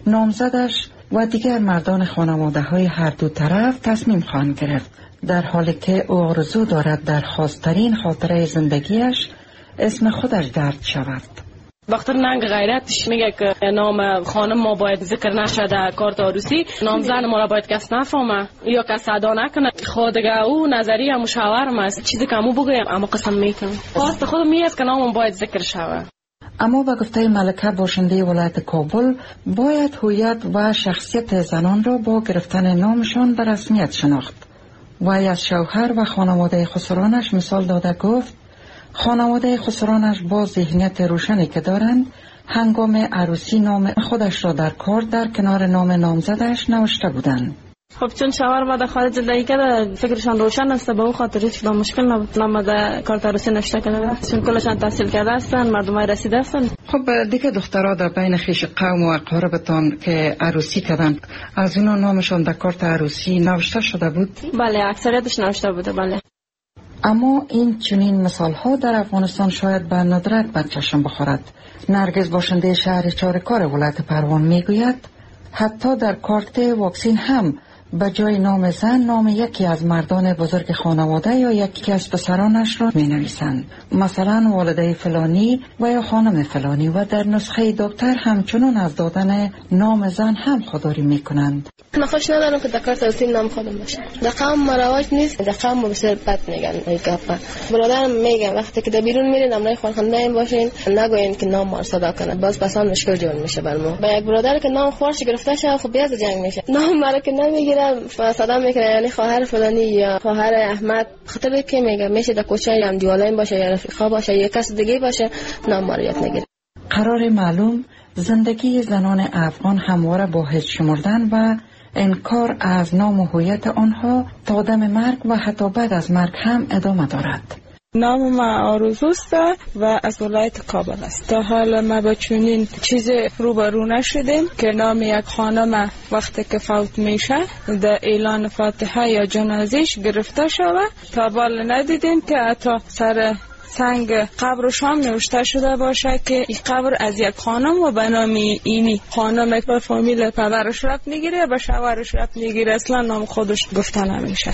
نامزدش و دیگر مردان خانواده های هر دو طرف تصمیم خواهند گرفت، در حالی که او آرزو دارد در خاصترین خاطره زندگیش اسم خودش درج شود. بخاطر ننگ غیرتش میگه که نام خانم ما باید ذکر نشه در کارت عروسی، نام زن ما را باید کس نفهمه یا کس ادا نکنه. خودگاه او نظریه مشاورم است، چیزی که امو بگویم اما قسم میکنم خواست خود میاد که نامم باید ذکر شوه. اما به گفته ملکه باشنده ولایت کابل باید هویت و شخصیت زنان را با گرفتن نامشان به رسمیت شناخت. وی از شوهر و خانواده خسرانش مثال داده گفت خانواده خسرانش با ذهنیت روشنی که دارند هنگام عروسی نام خودش را در کارت در کنار نام نامزدش نوشته بودند. خب چون شوهر ما در خارج زندگی کرده فکرشان روشن است، به اون خاطر هیچ مشکل نبود نام در کارت عروسی نوشته کردن، چون کلشان تحصیل کرده هستند، مردمای رسیده هستند. خب دیگه دخترها در بین خویش قوم و اقاربتان که عروسی کردن از اونا نامشان در کارت عروسی نوشته شده بود؟ بله اکثریتش نوشته بوده. بله. اما این چنین مثال ها در افغانستان شاید به ندرت به چشم بخورد. نرگس باشنده شهر چارکار ولایت پروان میگوید حتی در کارت واکسین هم به جای نام زن نام یکی از مردان بزرگ خانواده یا یکی از پسرانش را می نویسند، مثلا والده فلانی و یا خانم فلانی، و در نسخه دکتر همچنان از دادن نام زن هم خودداری می کنند. من خوش ندارم که در کارت عروسی نام خودم باشه. در قوم مراواج نیست، در قوم بسیار بد میگن این گپا. برادرم میگه وقتی که در بیرون میرین نامای خانواده این باشین نگوین که نام ما صدا کنه، باز پسان مشکل جون میشه بر ما. با یک برادر که نام خورش گرفته شه خب بیاد جنگ میشه، نام مرا که نمیگیره صدا میکنه یعنی خواهر فلانی یا خواهر احمد، خاطر که میگه میشه در کوچه هم دیوالین باشه یا رفیقا باشه یا کس دیگه باشه نام ما رو یاد نگیره. قرار معلوم زندگی زنان افغان همواره با هیچ شمردن و انکار از نام و هویت آنها تا دم مرگ و حتی بعد از مرگ هم ادامه دارد. نام ما آرزوست و از ولایت کابل است. تا حالا ما با چنین چیز روبرو نشدیم که نام یک خانم وقتی که فوت میشه در اعلان فاتحه یا جنازش گرفته شود. تا بال ندیدیم که حتی سر سنگ قبرشان نوشته شده باشه که این قبر از یک خانم و به نام اینی خانم به فامیل پدرش رفت میگیره به شوهرش رفت میگیره، اصلا نام خودش گفته نمیشه.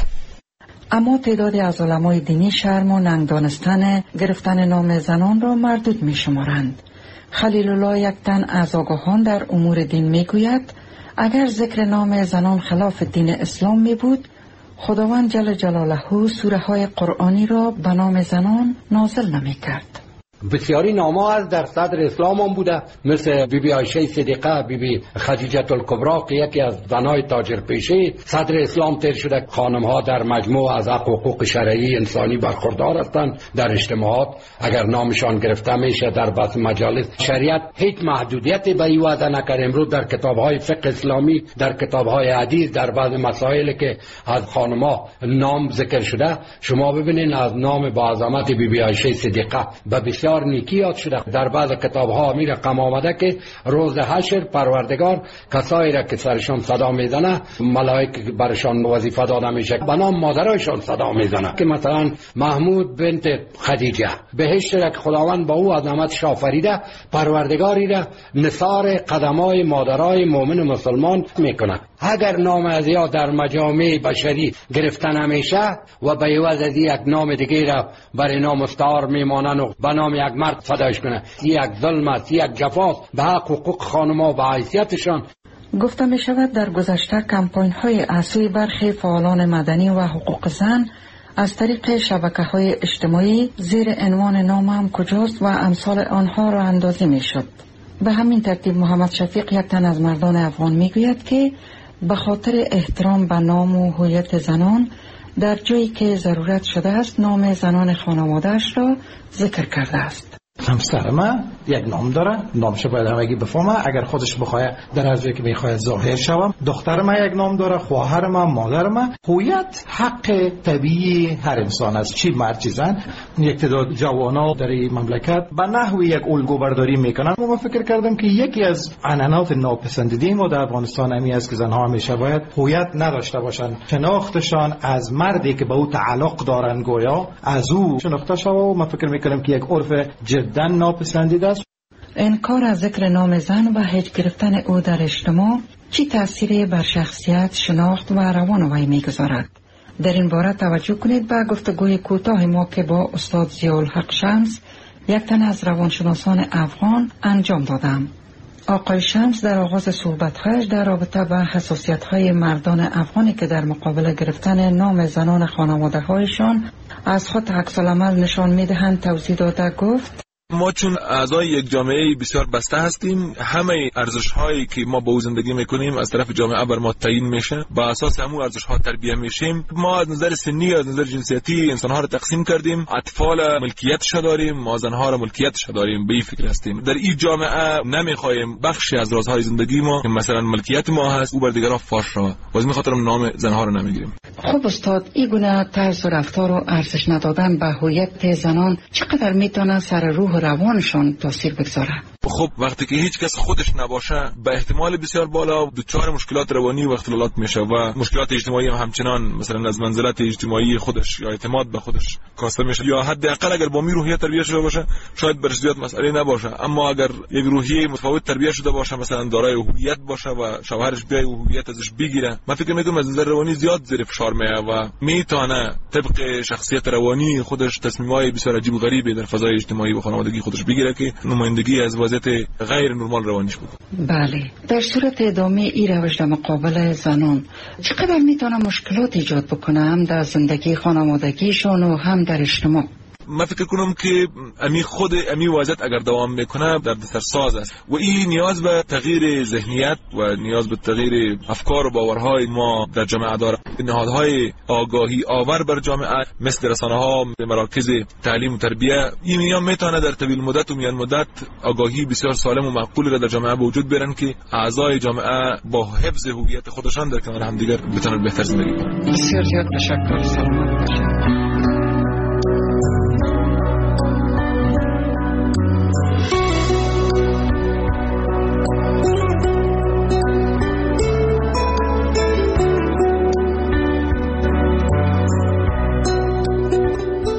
اما تعدادی از علمای دینی شرم و ننگ دانستن گرفتن نام زنان را مردود می شمارند. خلیل الله، یک تن از آگاهان در امور دین می گوید اگر ذکر نام زنان خلاف دین اسلام می بود، خداوند جل جلاله سوره های قرآنی را به نام زنان نازل نمی کرد. بسیاری نام‌ها از در صدر اسلام هم بوده، مثل بیبی عایشه صدیقه، بیبی خدیجه الکبری که یکی از زنای تاجر پیشه صدر اسلام تیر شده. خانم‌ها در مجموع از حقوق شرعی انسانی برخوردار هستند. در اجتماعات اگر نامشان گرفته میشه در بعض مجالس، شریعت هیچ محدودیتی به این وعده نکرد. امروز در کتاب‌های فقه اسلامی، در کتاب‌های حدیث، در بعض مسائل که از خانم‌ها نام ذکر شده، شما ببینید از نام با عظمت بیبی عایشه صدیقه به بسیار نیکی یاد شده. در بعض کتاب ها می رقم آمده که روز حشر پروردگار کسایی را که سرشان صدا میزنه، ملائکه برشان وظیفه داده میشه، به نام مادرایشان صدا میزنه، که مثلا محمود بنت خدیجه، بهشت را که خداوند با او عظمت آفریده، پروردگاری را نثار قدمای مادرای مؤمن و مسلمان میکنه. اگر نام از یا در مجامع بشری گرفته نمیشه و به عوض از یک نام دیگه را برای نام مستعار میمانن و به نام یک مرد فداش کنه، یک ظلم است، یک جفاست به حقوق خانم‌ها و حیثیتشان. گفته می شود در گذشته کمپاین های اساسی برخی فعالان مدنی و حقوق زن از طریق شبکه‌های اجتماعی زیر عنوان نامم کجاست و امثال آنها را اندازی می شد. به همین ترتیب محمد شفیق، یک تن از مردان افغان، می گوید که به خاطر احترام به نام و هویت زنان در جایی که ضرورت شده است نام زنان خانواده‌اش را ذکر کرده است. همسر من یک نام داره، نامش باید همگی بفهمه. اگر خودش بخواه در از که میخواد ظاهر شوم. دختر من یک نام داره، خواهر من، مادر من. هویت حق طبیعی هر انسان است، چی مرد چی زن. یک تعداد جوانا در این مملکت به نحوی یک الگو برداری میکنن. من فکر کردم که یکی از عنعنات ناپسندیده ما در افغانستان همی است که زنها همیشه باید هویت نداشته باشند. شناختشان از مردی که به او تعلق دارن گویا از او شناخته شود. و من فکر میکنم که یک عرف جدا ناپسندیده است. انکار از ذکر نام زن و هیچ گرفتن او در اجتماع چی تأثیری بر شخصیت، شناخت و روان وی میگذارد؟ در این باره توجه کنید به گفتگوی کوتاه ما که با استاد ضیاءالحق شمس، یک تن از روانشناسان افغان، انجام دادم. آقای شمس در آغاز صحبت‌هایش در رابطه با حساسیت‌های مردان افغانی که در مقابل گرفتن نام زنان خانواده‌هایشان از خود عکس‌العمل نشان می‌دهند توضیح داده گفت: ما چون اعضای یک جامعه بسیار بسته هستیم، همه ارزش‌هایی که ما با او زندگی می‌کنیم از طرف جامعه بر ما تعیین میشه، با اساس همون ارزش‌ها تربیت میشیم. ما از نظر سنی، از نظر جنسیتی انسان‌ها رو تقسیم کردیم. اطفال ملکیتش داریم، ما زن‌ها رو ملکیتش داریم. به این فکر هستیم در این جامعه نمی‌خوایم بخشی از رازهای زندگی ما مثلا ملکیت ما هست او بر دیگران فاش شود. واسه این خاطر نام زن‌ها رو نمی‌گیریم. خب استاد، این گونه طرز رفتار و ارزش ندادن به هویت زنان چقدر میتونه سر روح روانشان تاثیر بگذاره؟ خب وقتی که هیچ کس خودش نباشه، به احتمال بسیار بالا دچار مشکلات روانی و اختلالات میشه و مشکلات اجتماعی هم همچنان مثلا از منزلت اجتماعی خودش یا اعتماد به خودش کاسته میشه. یا حداقل اگر با می روحیه تربیت شده باشه شاید برش زیاد مسئله نباشه، اما اگر یک روحیه متفاوت تربیت شده باشه، مثلا دارای هویت باشه و شوهرش بیای هویت ازش بگیره، من فکر میکنم از نظر روانی زیاد زیر فشار میاد و میتونه طبق شخصیت روانی خودش تصمیمای بسیار عجیب و غریبی در فضای اجتماعی و خانوادگی خودش بگیره که نمایندگی از وضعیت غیر نرمال روانیش بود. بله، در صورت ادامه این روش در مقابل زنان چقدر میتونه مشکلات ایجاد بکنه، هم در زندگی خانوادگیشون و هم در اجتماع؟ من فکر کنم که امی وضعیت اگر دوام میکنه در سرساز است و این نیاز به تغییر ذهنیت و نیاز به تغییر افکار و باورهای ما در جامعه داره. نهادهای آگاهی آور بر جامعه مثل رسانه‌ها، مراکز تعلیم و تربیت، این میتونه در طویل مدت و میان مدت آگاهی بسیار سالم و معقول را در جامعه به وجود بیارن که اعضای جامعه با حفظ هویت خودشان در کنار همدیگر بتونن بهتر زندگی کنن. بسیار زیاد تشکر. سلامت باشید.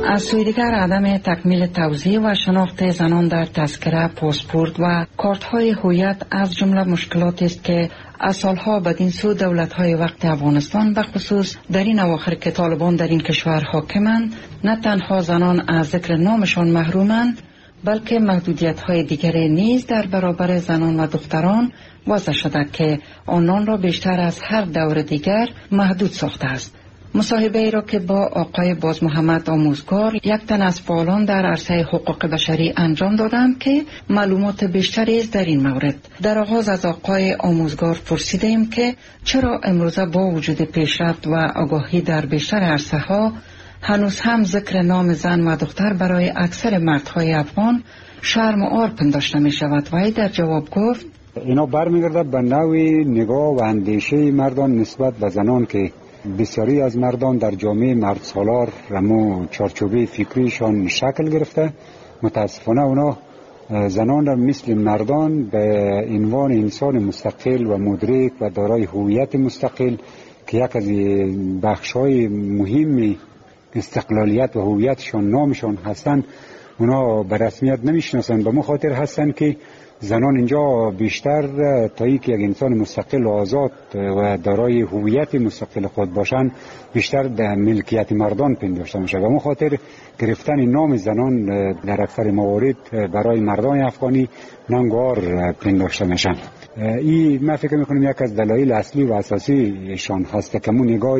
از سوی دیگر عدم تکمیل توزیع و شناخت زنان در تذکره، پاسپورت و کارت‌های هویت از جمله مشکلاتی است که از سالها بدین سو دولت‌های وقت افغانستان به خصوص در این اواخر که طالبان در این کشور حاکمند، نه تنها زنان از ذکر نامشان محرومند، بلکه محدودیت‌های دیگری نیز در برابر زنان و دختران وضع شده که آنان را بیشتر از هر دور دیگر محدود ساخته است. مصاحبه ای را که با آقای باز محمد آموزگار، یک تن از فعالان در عرصه حقوق بشری انجام دادند که معلومات بیشتری است در این مورد. در آغاز از آقای آموزگار پرسیدیم که چرا امروزه با وجود پیشرفت و آگاهی در بیشتر عرصه ها هنوز هم ذکر نام زن و دختر برای اکثر مردهای افغان شرم و عار پنداشته می شود. و در جواب گفت اینا برمیگرده به نوع نگاه و اندیشه مردان نسبت به زنان که بسیاری از مردان در جامعه مرد سالار رمو چارچوبه فکریشان شکل گرفته. متاسفانه اونا زنان را مثل مردان به عنوان انسان مستقل و مدرک و دارای هویت مستقل که یک از بخش‌های مهم استقلالیت و هویتشان نامشان هستند، اونا به رسمیت نمیشناسند. به مخاطر هستند که زنان اینجا بیشتر تا یک انسان مستقل و آزاد و دارای هویت مستقل خود باشند، بیشتر در ملکیت مردان پنداشته میشه. و مخاطر گرفتن نام زنان در اکثر موارد برای مردان افغانی ننگار پنداشته میشن. این من فکر میکنم یک از دلایل اصلی و اساسی شان هست که مو نگاه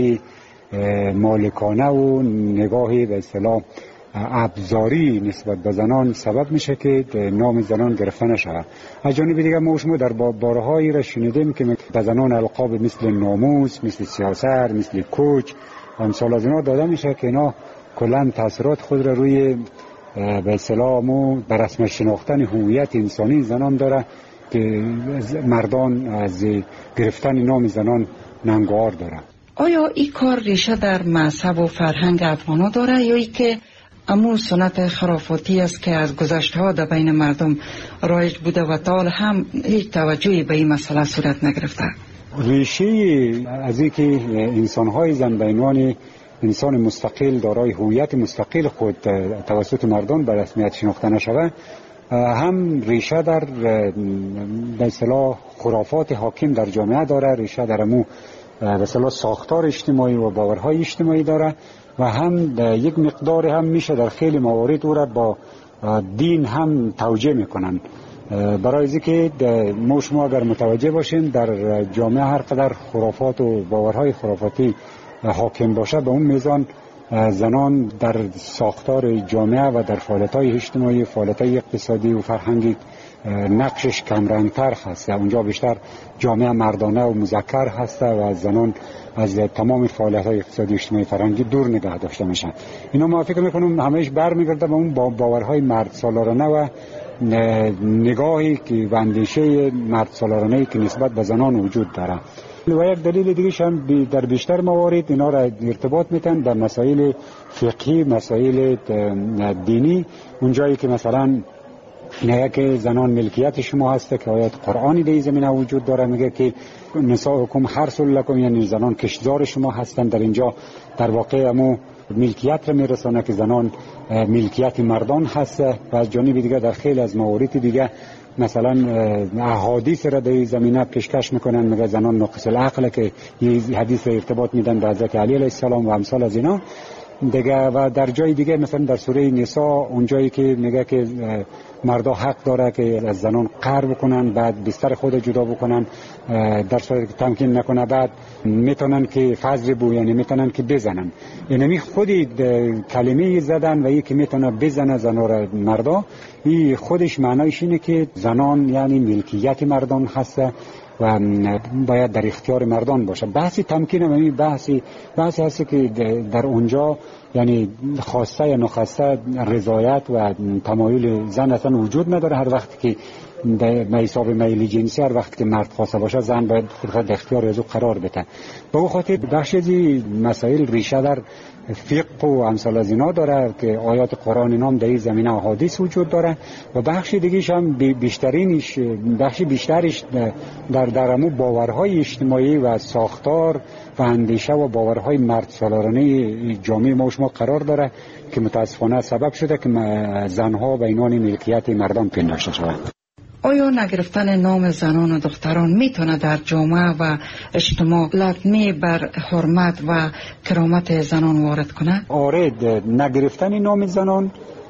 مالکانه و نگاه به اصطلاح ابزاری نسبت به زنان سبب میشه که نام زنان گرفته نشه. از جانب دیگه ما شما در بارهایی را شنیدیم که به زنان القاب مثل ناموس، مثل سیاست، مثل کوچ امثال از اینا داده میشه که اینا کلا تاثیرات خود را روی به اصطلاح به رسم شناختن هویت انسانی زنان داره که مردان از گرفتن نام زنان ننگار داره. آیا این کار ریشه در مذهب و فرهنگ افغانا داره یا ای که امو سنت خرافاتی است که از گذشته ها در بین مردم رایج بوده و تا حال هم هیچ توجهی به این مسئله صورت نگرفته؟ ریشه از این که انسان‌های زن به عنوان انسان مستقل دارای هویت مستقل خود توسط مردم به رسمیت شناخته نشود، هم ریشه در به اصطلاح خرافات حاکم در جامعه داره، ریشه در امو به اصطلاح ساختار اجتماعی و باورهای اجتماعی داره و هم یک مقدار هم میشه در خیلی موارد او را با دین هم توجیه میکنن. برای از که ما شما اگر متوجه باشیم در جامعه هر قدر خرافات و باورهای خرافاتی حاکم باشه به اون میزان زنان در ساختار جامعه و در فعالیت‌های اجتماعی، فعالیت‌های اقتصادی و فرهنگی نقشش کمرنگتر هست. اونجا بیشتر جامعه مردانه و مذکر هست و زنان از تمام فعالیت‌های اقتصادی اجتماعی فرهنگی دور نگه داشته میشن. اینا ما فکر میکنم همهش برمیگرده به اون باورهای مرد سالارانه و نگاهی که و اندیشه مرد سالارانه که نسبت به زنان وجود داره. و یک دلیل دیگه هم در بیشتر موارد اینا را ارتباط میتن به مسائل فقهی، مسائل دینی، اونجایی که مثلا میگه که زنان ملکیت شما هسته که آیات قرآنی در این زمینه وجود داره، میگه که نساءکم حرث لکم، یعنی زنان کشتزار شما هستند. در اینجا در واقع امو ملکیت را میرسانه که زنان ملکیت مردان هست. و از جانب دیگه در خیلی از موارد دیگه مثلا احادیث را در این زمینه پیشکش میکنن، میگه زنان ناقص العقل که این حدیث ارتباط میدن به حضرت علی علیه السلام و امثال از اینا دیگه. و در جای دیگه مثلا در سوره نساء اونجایی که میگه که مردا حق داره که از زنان قهر بکنن، بعد بستر خود جدا بکنن، در صورتی که تمکین نکنه بعد میتونن که فضربو، یعنی میتونن که بزنن. یعنی خودی کلمه زدن و یکی میتونه بزنه زنا را مردا، این خودش معنایش اینه که زنان یعنی ملکیت مردان هست و باید در اختیار مردان باشه. بحثی تمکین هم بحثی هست که در اونجا یعنی خواسته یا نخواسته رضایت و تمایل زن اصلا وجود نداره. هر وقت که به حساب میل جنسی هر وقت که مرد خواسته باشه زن باید خود اختیار از او قرار بده. به اون خاطر بخش از مسائل ریشه در فقه و امثال از اینا داره که آیات قرآن نام در این زمینه احادیث وجود داره و بخش دیگه‌ش هم بیشترینش بخش بیشترش در امو باورهای اجتماعی و ساختار و اندیشه و باورهای مرد سالارانه جامعه ما ما قرار داره که متاسفانه سبب شده که زنها به عنوان ملکیت مردان پنداشته شوند. آیا نگرفتن نام زنان و دختران میتونه در جامعه و اجتماع لطمه بر حرمت و کرامت زنان وارد کنه؟ آره، نگرفتن نام زنان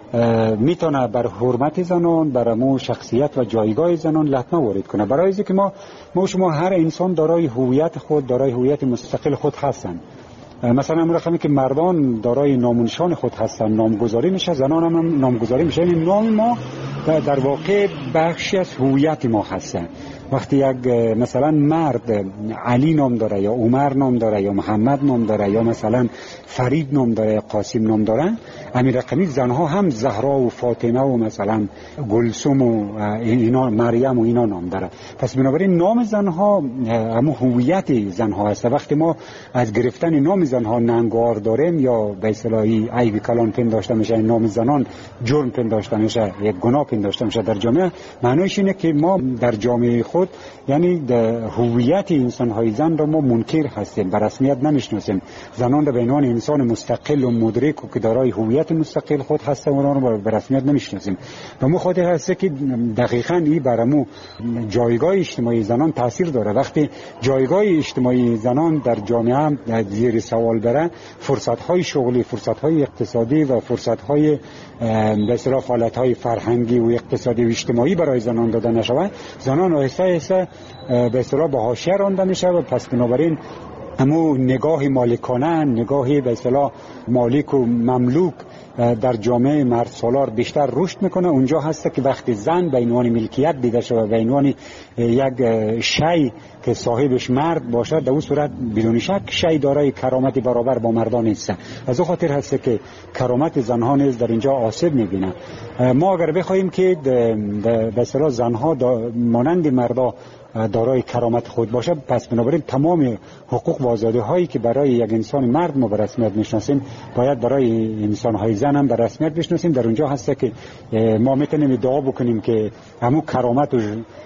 میتونه بر حرمت زنان، بر امو شخصیت و جایگاه زنان لطمه وارد کنه. برای اینکه که ما شما هر انسان دارای هویت خود، دارای هویت مستقل خود هستند. مثلا همون رقمی که مردان دارای نامونشان خود هستن نامگذاری میشه، زنان هم نامگذاری میشه. یعنی نام ما در واقع بخشی از هویت ما هستن. وقتی یک مثلا مرد علی نام داره یا عمر نام داره یا محمد نام داره یا مثلا فرید نام داره یا قاسم نام داره، همین رقمی زنها هم زهرا و فاطمه و مثلا گلسوم و اینا، مریم و اینا نام داره. پس بنابراین نام زنها همون هویت زنها است. وقتی ما از گرفتن نام زنها ننگار داریم یا به اصطلاحی عیب کلان پنداشته میشه، نام زنان جرم پنداشته میشه، یک گناه پنداشته میشه در جامعه، معنیش اینه که ما در جامعه خود یعنی هویت انسان‌های زن را ما منکر هستیم، به رسمیت نمیشناسیم. زنان را به عنوان انسان مستقل و مدرک و که دارای هویت مستقل خود هستن، اونها را به رسمیت نمیشناسیم. و ما خاطر هست که دقیقاً این برامو جایگاه اجتماعی زنان تاثیر داره. وقتی جایگاه اجتماعی زنان در جامعه زیر سوال بره، فرصت‌های شغلی، فرصت‌های اقتصادی و فرصت‌های به اصطلاح فعالیت‌های فرهنگی و اقتصادی و اجتماعی برای زنان داده نشود، زنان آهسته به اصطلاح به حاشیه رانده میشه و پس بنابراین همون نگاه مالکانه، نگاهی به اصطلاح مالک و مملوک در جامعه مرد سالار بیشتر رشد میکنه. اونجا هست که وقتی زن به عنوان ملکیت دیده شده، به عنوان یک شی که صاحبش مرد باشه، در اون صورت بدون شک شی دارای کرامت برابر با مردان نیست. از اون خاطر هست که کرامت زنها نیز در اینجا آسیب میبینه. ما اگر بخوایم که به اصطلاح زنها مانند مردا دارای کرامت خود باشه، پس بنابراین تمام حقوق و آزادی هایی که برای یک انسان مرد ما به رسمیت میشناسیم باید برای انسان های زن هم به رسمیت بشناسیم. در اونجا هست که ما میتونیم ادعا بکنیم که همون کرامت و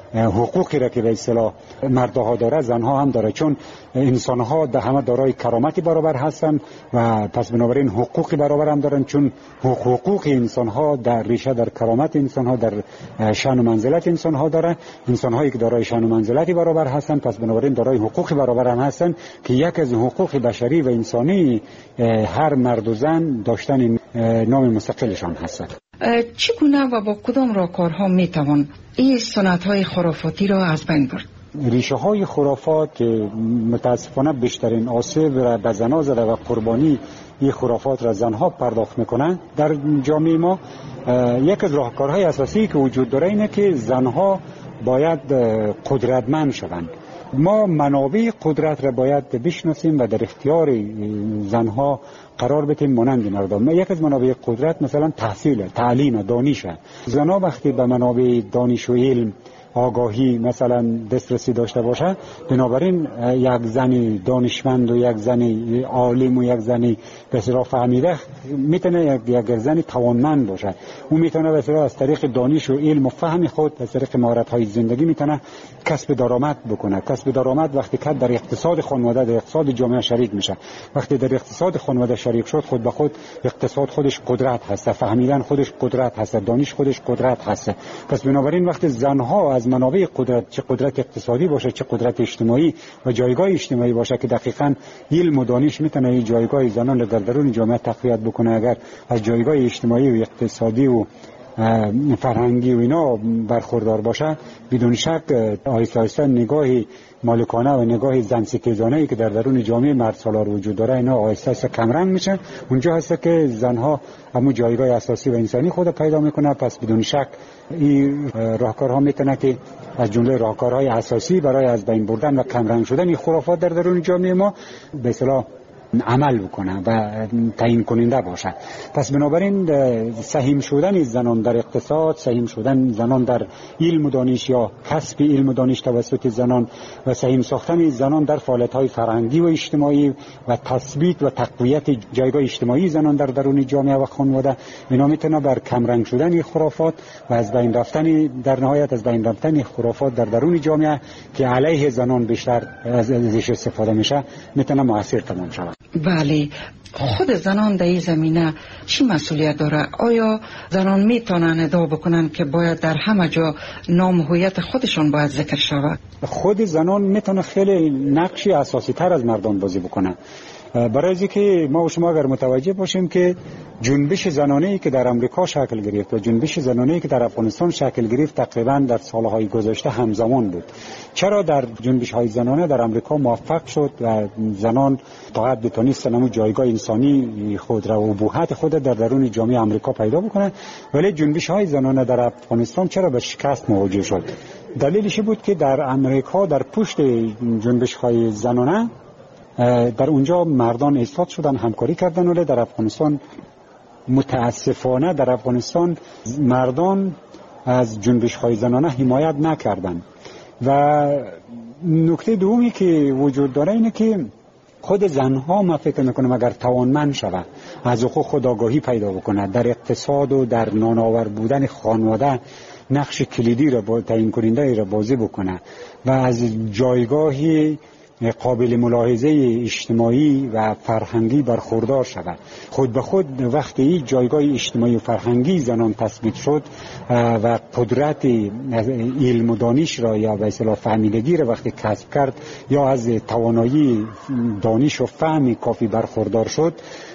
حقوقی را که به اصطلاح مردها داره زنها هم داره، چون انسان ها همه دارای کرامتی برابر هستن و پس بنابراین حقوقی برابر هم دارن، چون حقوق انسان ها در ریشه در کرامت انسان ها، در شأن و منزلت انسان ها داره. انسان هایی که دارای شأن و منزلتی برابر هستن پس بنابراین دارای حقوقی برابر هم هستن که یک از حقوق بشری و انسانی هر مرد و زن داشتن نام مستقلشان هست. چگونه و با کدام راهکارها میتوان این سنت‌های خرافاتی را از بین برد؟ ریشه های خرافات که متاسفانه بیشترین آسیب را به زنها زده و قربانی این خرافات را زنها پرداخت میکنند در جامعه ما، یک از راهکارهای اساسی که وجود داره اینه که زنها باید قدرتمند شوند. ما منابع قدرت را باید بشناسیم و در اختیار زنها قرار بدیم مانند مردم. یک از منابع قدرت مثلا تحصیل، تعلیم، دانش. زنها وقتی به منابع دانش و علم، آگاهی مثلا دسترسی داشته باشه، بنابراین یک زن دانشمند و یک زن عالم و یک زن به اصطلاح فهمیده میتونه یک زن توانمند باشه. اون میتونه به اصطلاح از طریق دانش و علم و فهم خود، از طریق مهارت‌های زندگی میتونه کسب درآمد بکنه. کسب درآمد وقتی که در اقتصاد خانواده، در اقتصاد جامعه شریک میشه، وقتی در اقتصاد خانواده شریک شد، خود به خود اقتصاد خودش قدرت هست، فهمیدن خودش قدرت هست، دانش خودش قدرت هست. پس بنابراین وقتی زنها از منابع قدرت، چه قدرت اقتصادی باشه چه قدرت اجتماعی و جایگاه اجتماعی باشه که دقیقاً علم و دانش میتونه این جایگاه زنان در درون جامعه تقویت بکنه، اگر از جایگاه اجتماعی و اقتصادی و فرهنگی و اینا برخوردار باشه، بدون شک آهسته آهسته نگاه مالکانه و نگاه زن ستیزانه‌ای که در درون جامعه مرد سالار وجود داره اینا آهسته آهسته کمرنگ میشن. اونجا هست که زنها همون جایگاه اساسی و انسانی خود پیدا میکنه. پس بدون شک این راهکارها میتونه که از جمله راهکارهای اساسی برای از بین بردن و کمرنگ شدن این خرافات در درون جامعه ما به اصطلاح عمل بکنه و تعیین کننده باشه. پس بنابراین سهیم شدن زنان در اقتصاد، سهیم شدن زنان در علم و دانش یا کسب علم و دانش توسط زنان و سهیم ساختن زنان در فعالیت‌های فرهنگی و اجتماعی و تثبیت و تقویت جایگاه اجتماعی زنان در درون جامعه و خانواده، اینا میتونه بر کمرنگ شدن خرافات و از بین رفتن، در نهایت از بین رفتن خرافات در درون جامعه که علیه زنان بیشتر ازش استفاده میشه، میتونه مؤثر تمام شود. بله، خود زنان در این زمینه چی مسئولیت داره؟ آیا زنان میتونن ادعا بکنن که باید در همه جا نام هویت خودشون باید ذکر شود؟ خود زنان میتونه خیلی نقشی اساسی تر از مردان بازی بکنه. برای از که ما و شما اگر متوجه باشیم که جنبش زنانه‌ای که در امریکا شکل گرفت و جنبش زنانه‌ای که در افغانستان شکل گرفت تقریبا در سالهای گذشته همزمان بود. چرا در جنبش‌های زنانه در امریکا موفق شد و زنان تا حد تونستن همون جایگاه انسانی خود را و ابهت خود در درون جامعه امریکا پیدا بکنه، ولی جنبش‌های زنانه در افغانستان چرا به شکست مواجه شد؟ دلیلش بود که در امریکا در پشت جنبش‌های زنانه در اونجا مردان ایستاد شدن، همکاری کردن، ولی در افغانستان متاسفانه در افغانستان مردان از جنبش‌های زنانه حمایت نکردند. و نکته دومی که وجود داره اینه که خود زنها ما فکر میکنم اگر توانمند شود، از حقوق خود آگاهی پیدا بکنه، در اقتصاد و در نانآور بودن خانواده نقش کلیدی را تعیین کننده را بازی بکنه و از جایگاهی قابل ملاحظه اجتماعی و فرهنگی برخوردار شود، خود به خود وقتی این جایگاه اجتماعی و فرهنگی زنان تثبیت شد و قدرت علم و دانش را یا به اصطلاح فهمیدگی را وقتی کسب کرد یا از توانایی دانش و فهم کافی برخوردار شد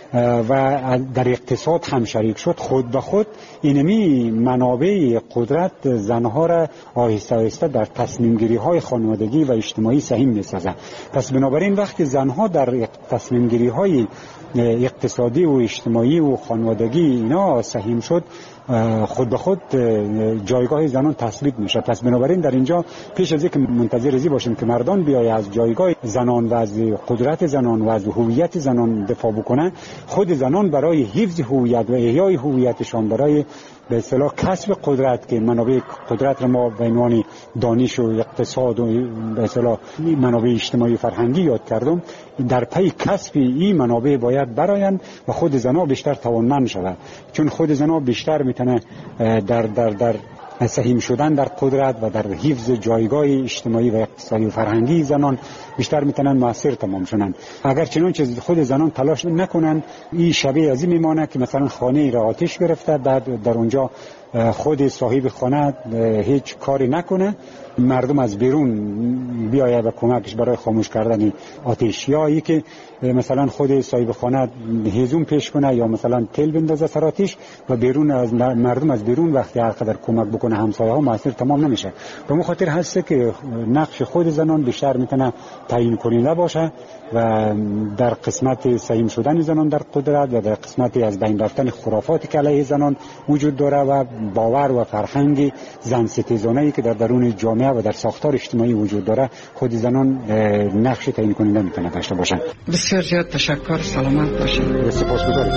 و در اقتصاد هم شریک شد، خود به خود اینمی منابع قدرت زنها را آهسته آهسته در تصمیم گیری های خانوادگی و اجتماعی سهیم می‌سازد. پس بنابراین وقتی زنها در تصمیم گیری های اقتصادی و اجتماعی و خانوادگی اینا سهیم شد، خود به خود جایگاه زنان تثبیت میشه. پس بنابراین در اینجا پیش از اینکه منتظر ازی باشیم که مردان بیای از جایگاه زنان و از قدرت زنان و از هویت زنان دفاع بکنه، خود زنان برای حفظ هویت و احیای هویتشان، برای به اصطلاح کسب قدرت که منابع قدرت را ما به عنوان دانش و اقتصاد و به اصطلاح منابع اجتماعی و فرهنگی یاد کردم، در پی کسب این منابع باید برایند و خود زنان بیشتر توانمند شود، چون خود زنان بیشتر میتونه در سهیم شدن در قدرت و در حفظ جایگاه اجتماعی و اقتصادی و فرهنگی زنان بیشتر میتونن موثر تمام شونن. اگر چنانچه خود زنان تلاش نکنن، این شبیه از این میمانه که مثلا خانه را آتش گرفته، بعد در اونجا خود صاحب خانه هیچ کاری نکنه، مردم از بیرون بیایه و کمکش برای خاموش کردن آتش، یا ای که مثلا خود صاحب خانه هیزم پیش کنه یا مثلا تل بندازه سر آتش و بیرون از مردم از بیرون وقتی هر قدر کمک بکنه همسایه ها موثر تمام نمیشه. به اون خاطر هست که نقش خود زنان بیشتر میتونه تعیین کننده باشه و در قسمت سهیم شدن زنان در قدرت و در قسمت از بین رفتن خرافاتی که علیه زنان وجود داره و باور و فرهنگ زن ستیزانه‌ای که در درون جامعه و در ساختار اجتماعی وجود داره، خود زنان نقش تعیین کننده میتونه داشته باشن. بسیار زیاد تشکر، سلامت باشید. سپاسگزارم.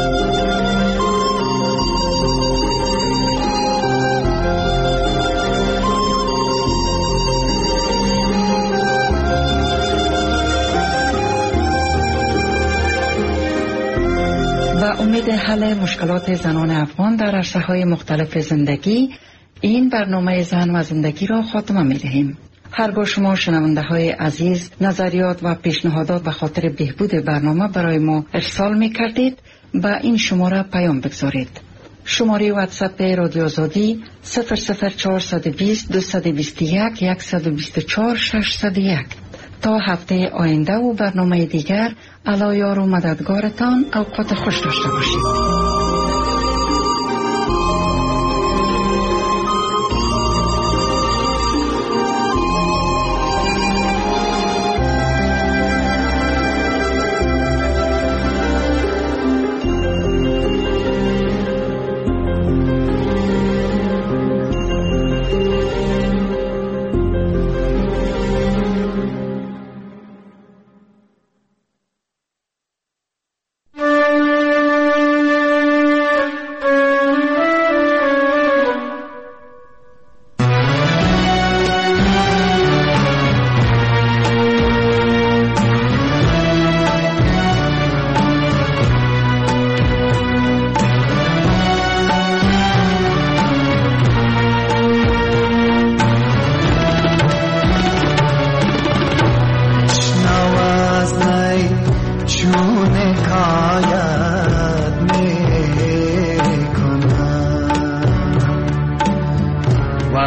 و امید حل مشکلات زنان افغان در عرصه‌های مختلف زندگی، این برنامه زن و زندگی را خاتمه می‌دهیم. هرگاه شما شنونده های عزیز نظریات و پیشنهادات به خاطر بهبود برنامه برای ما ارسال می کردید، با این شماره پیام بگذارید. شماره واتساپ رادیو آزادی 00420 221 124 601. تا هفته آینده و برنامه دیگر، علی یار و مددگارتان. اوقات خوش داشته باشید.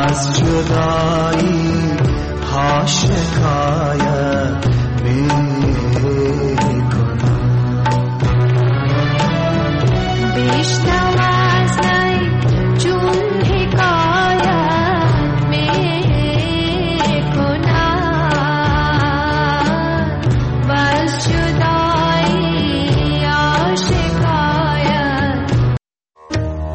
از جدایی ها شکایت می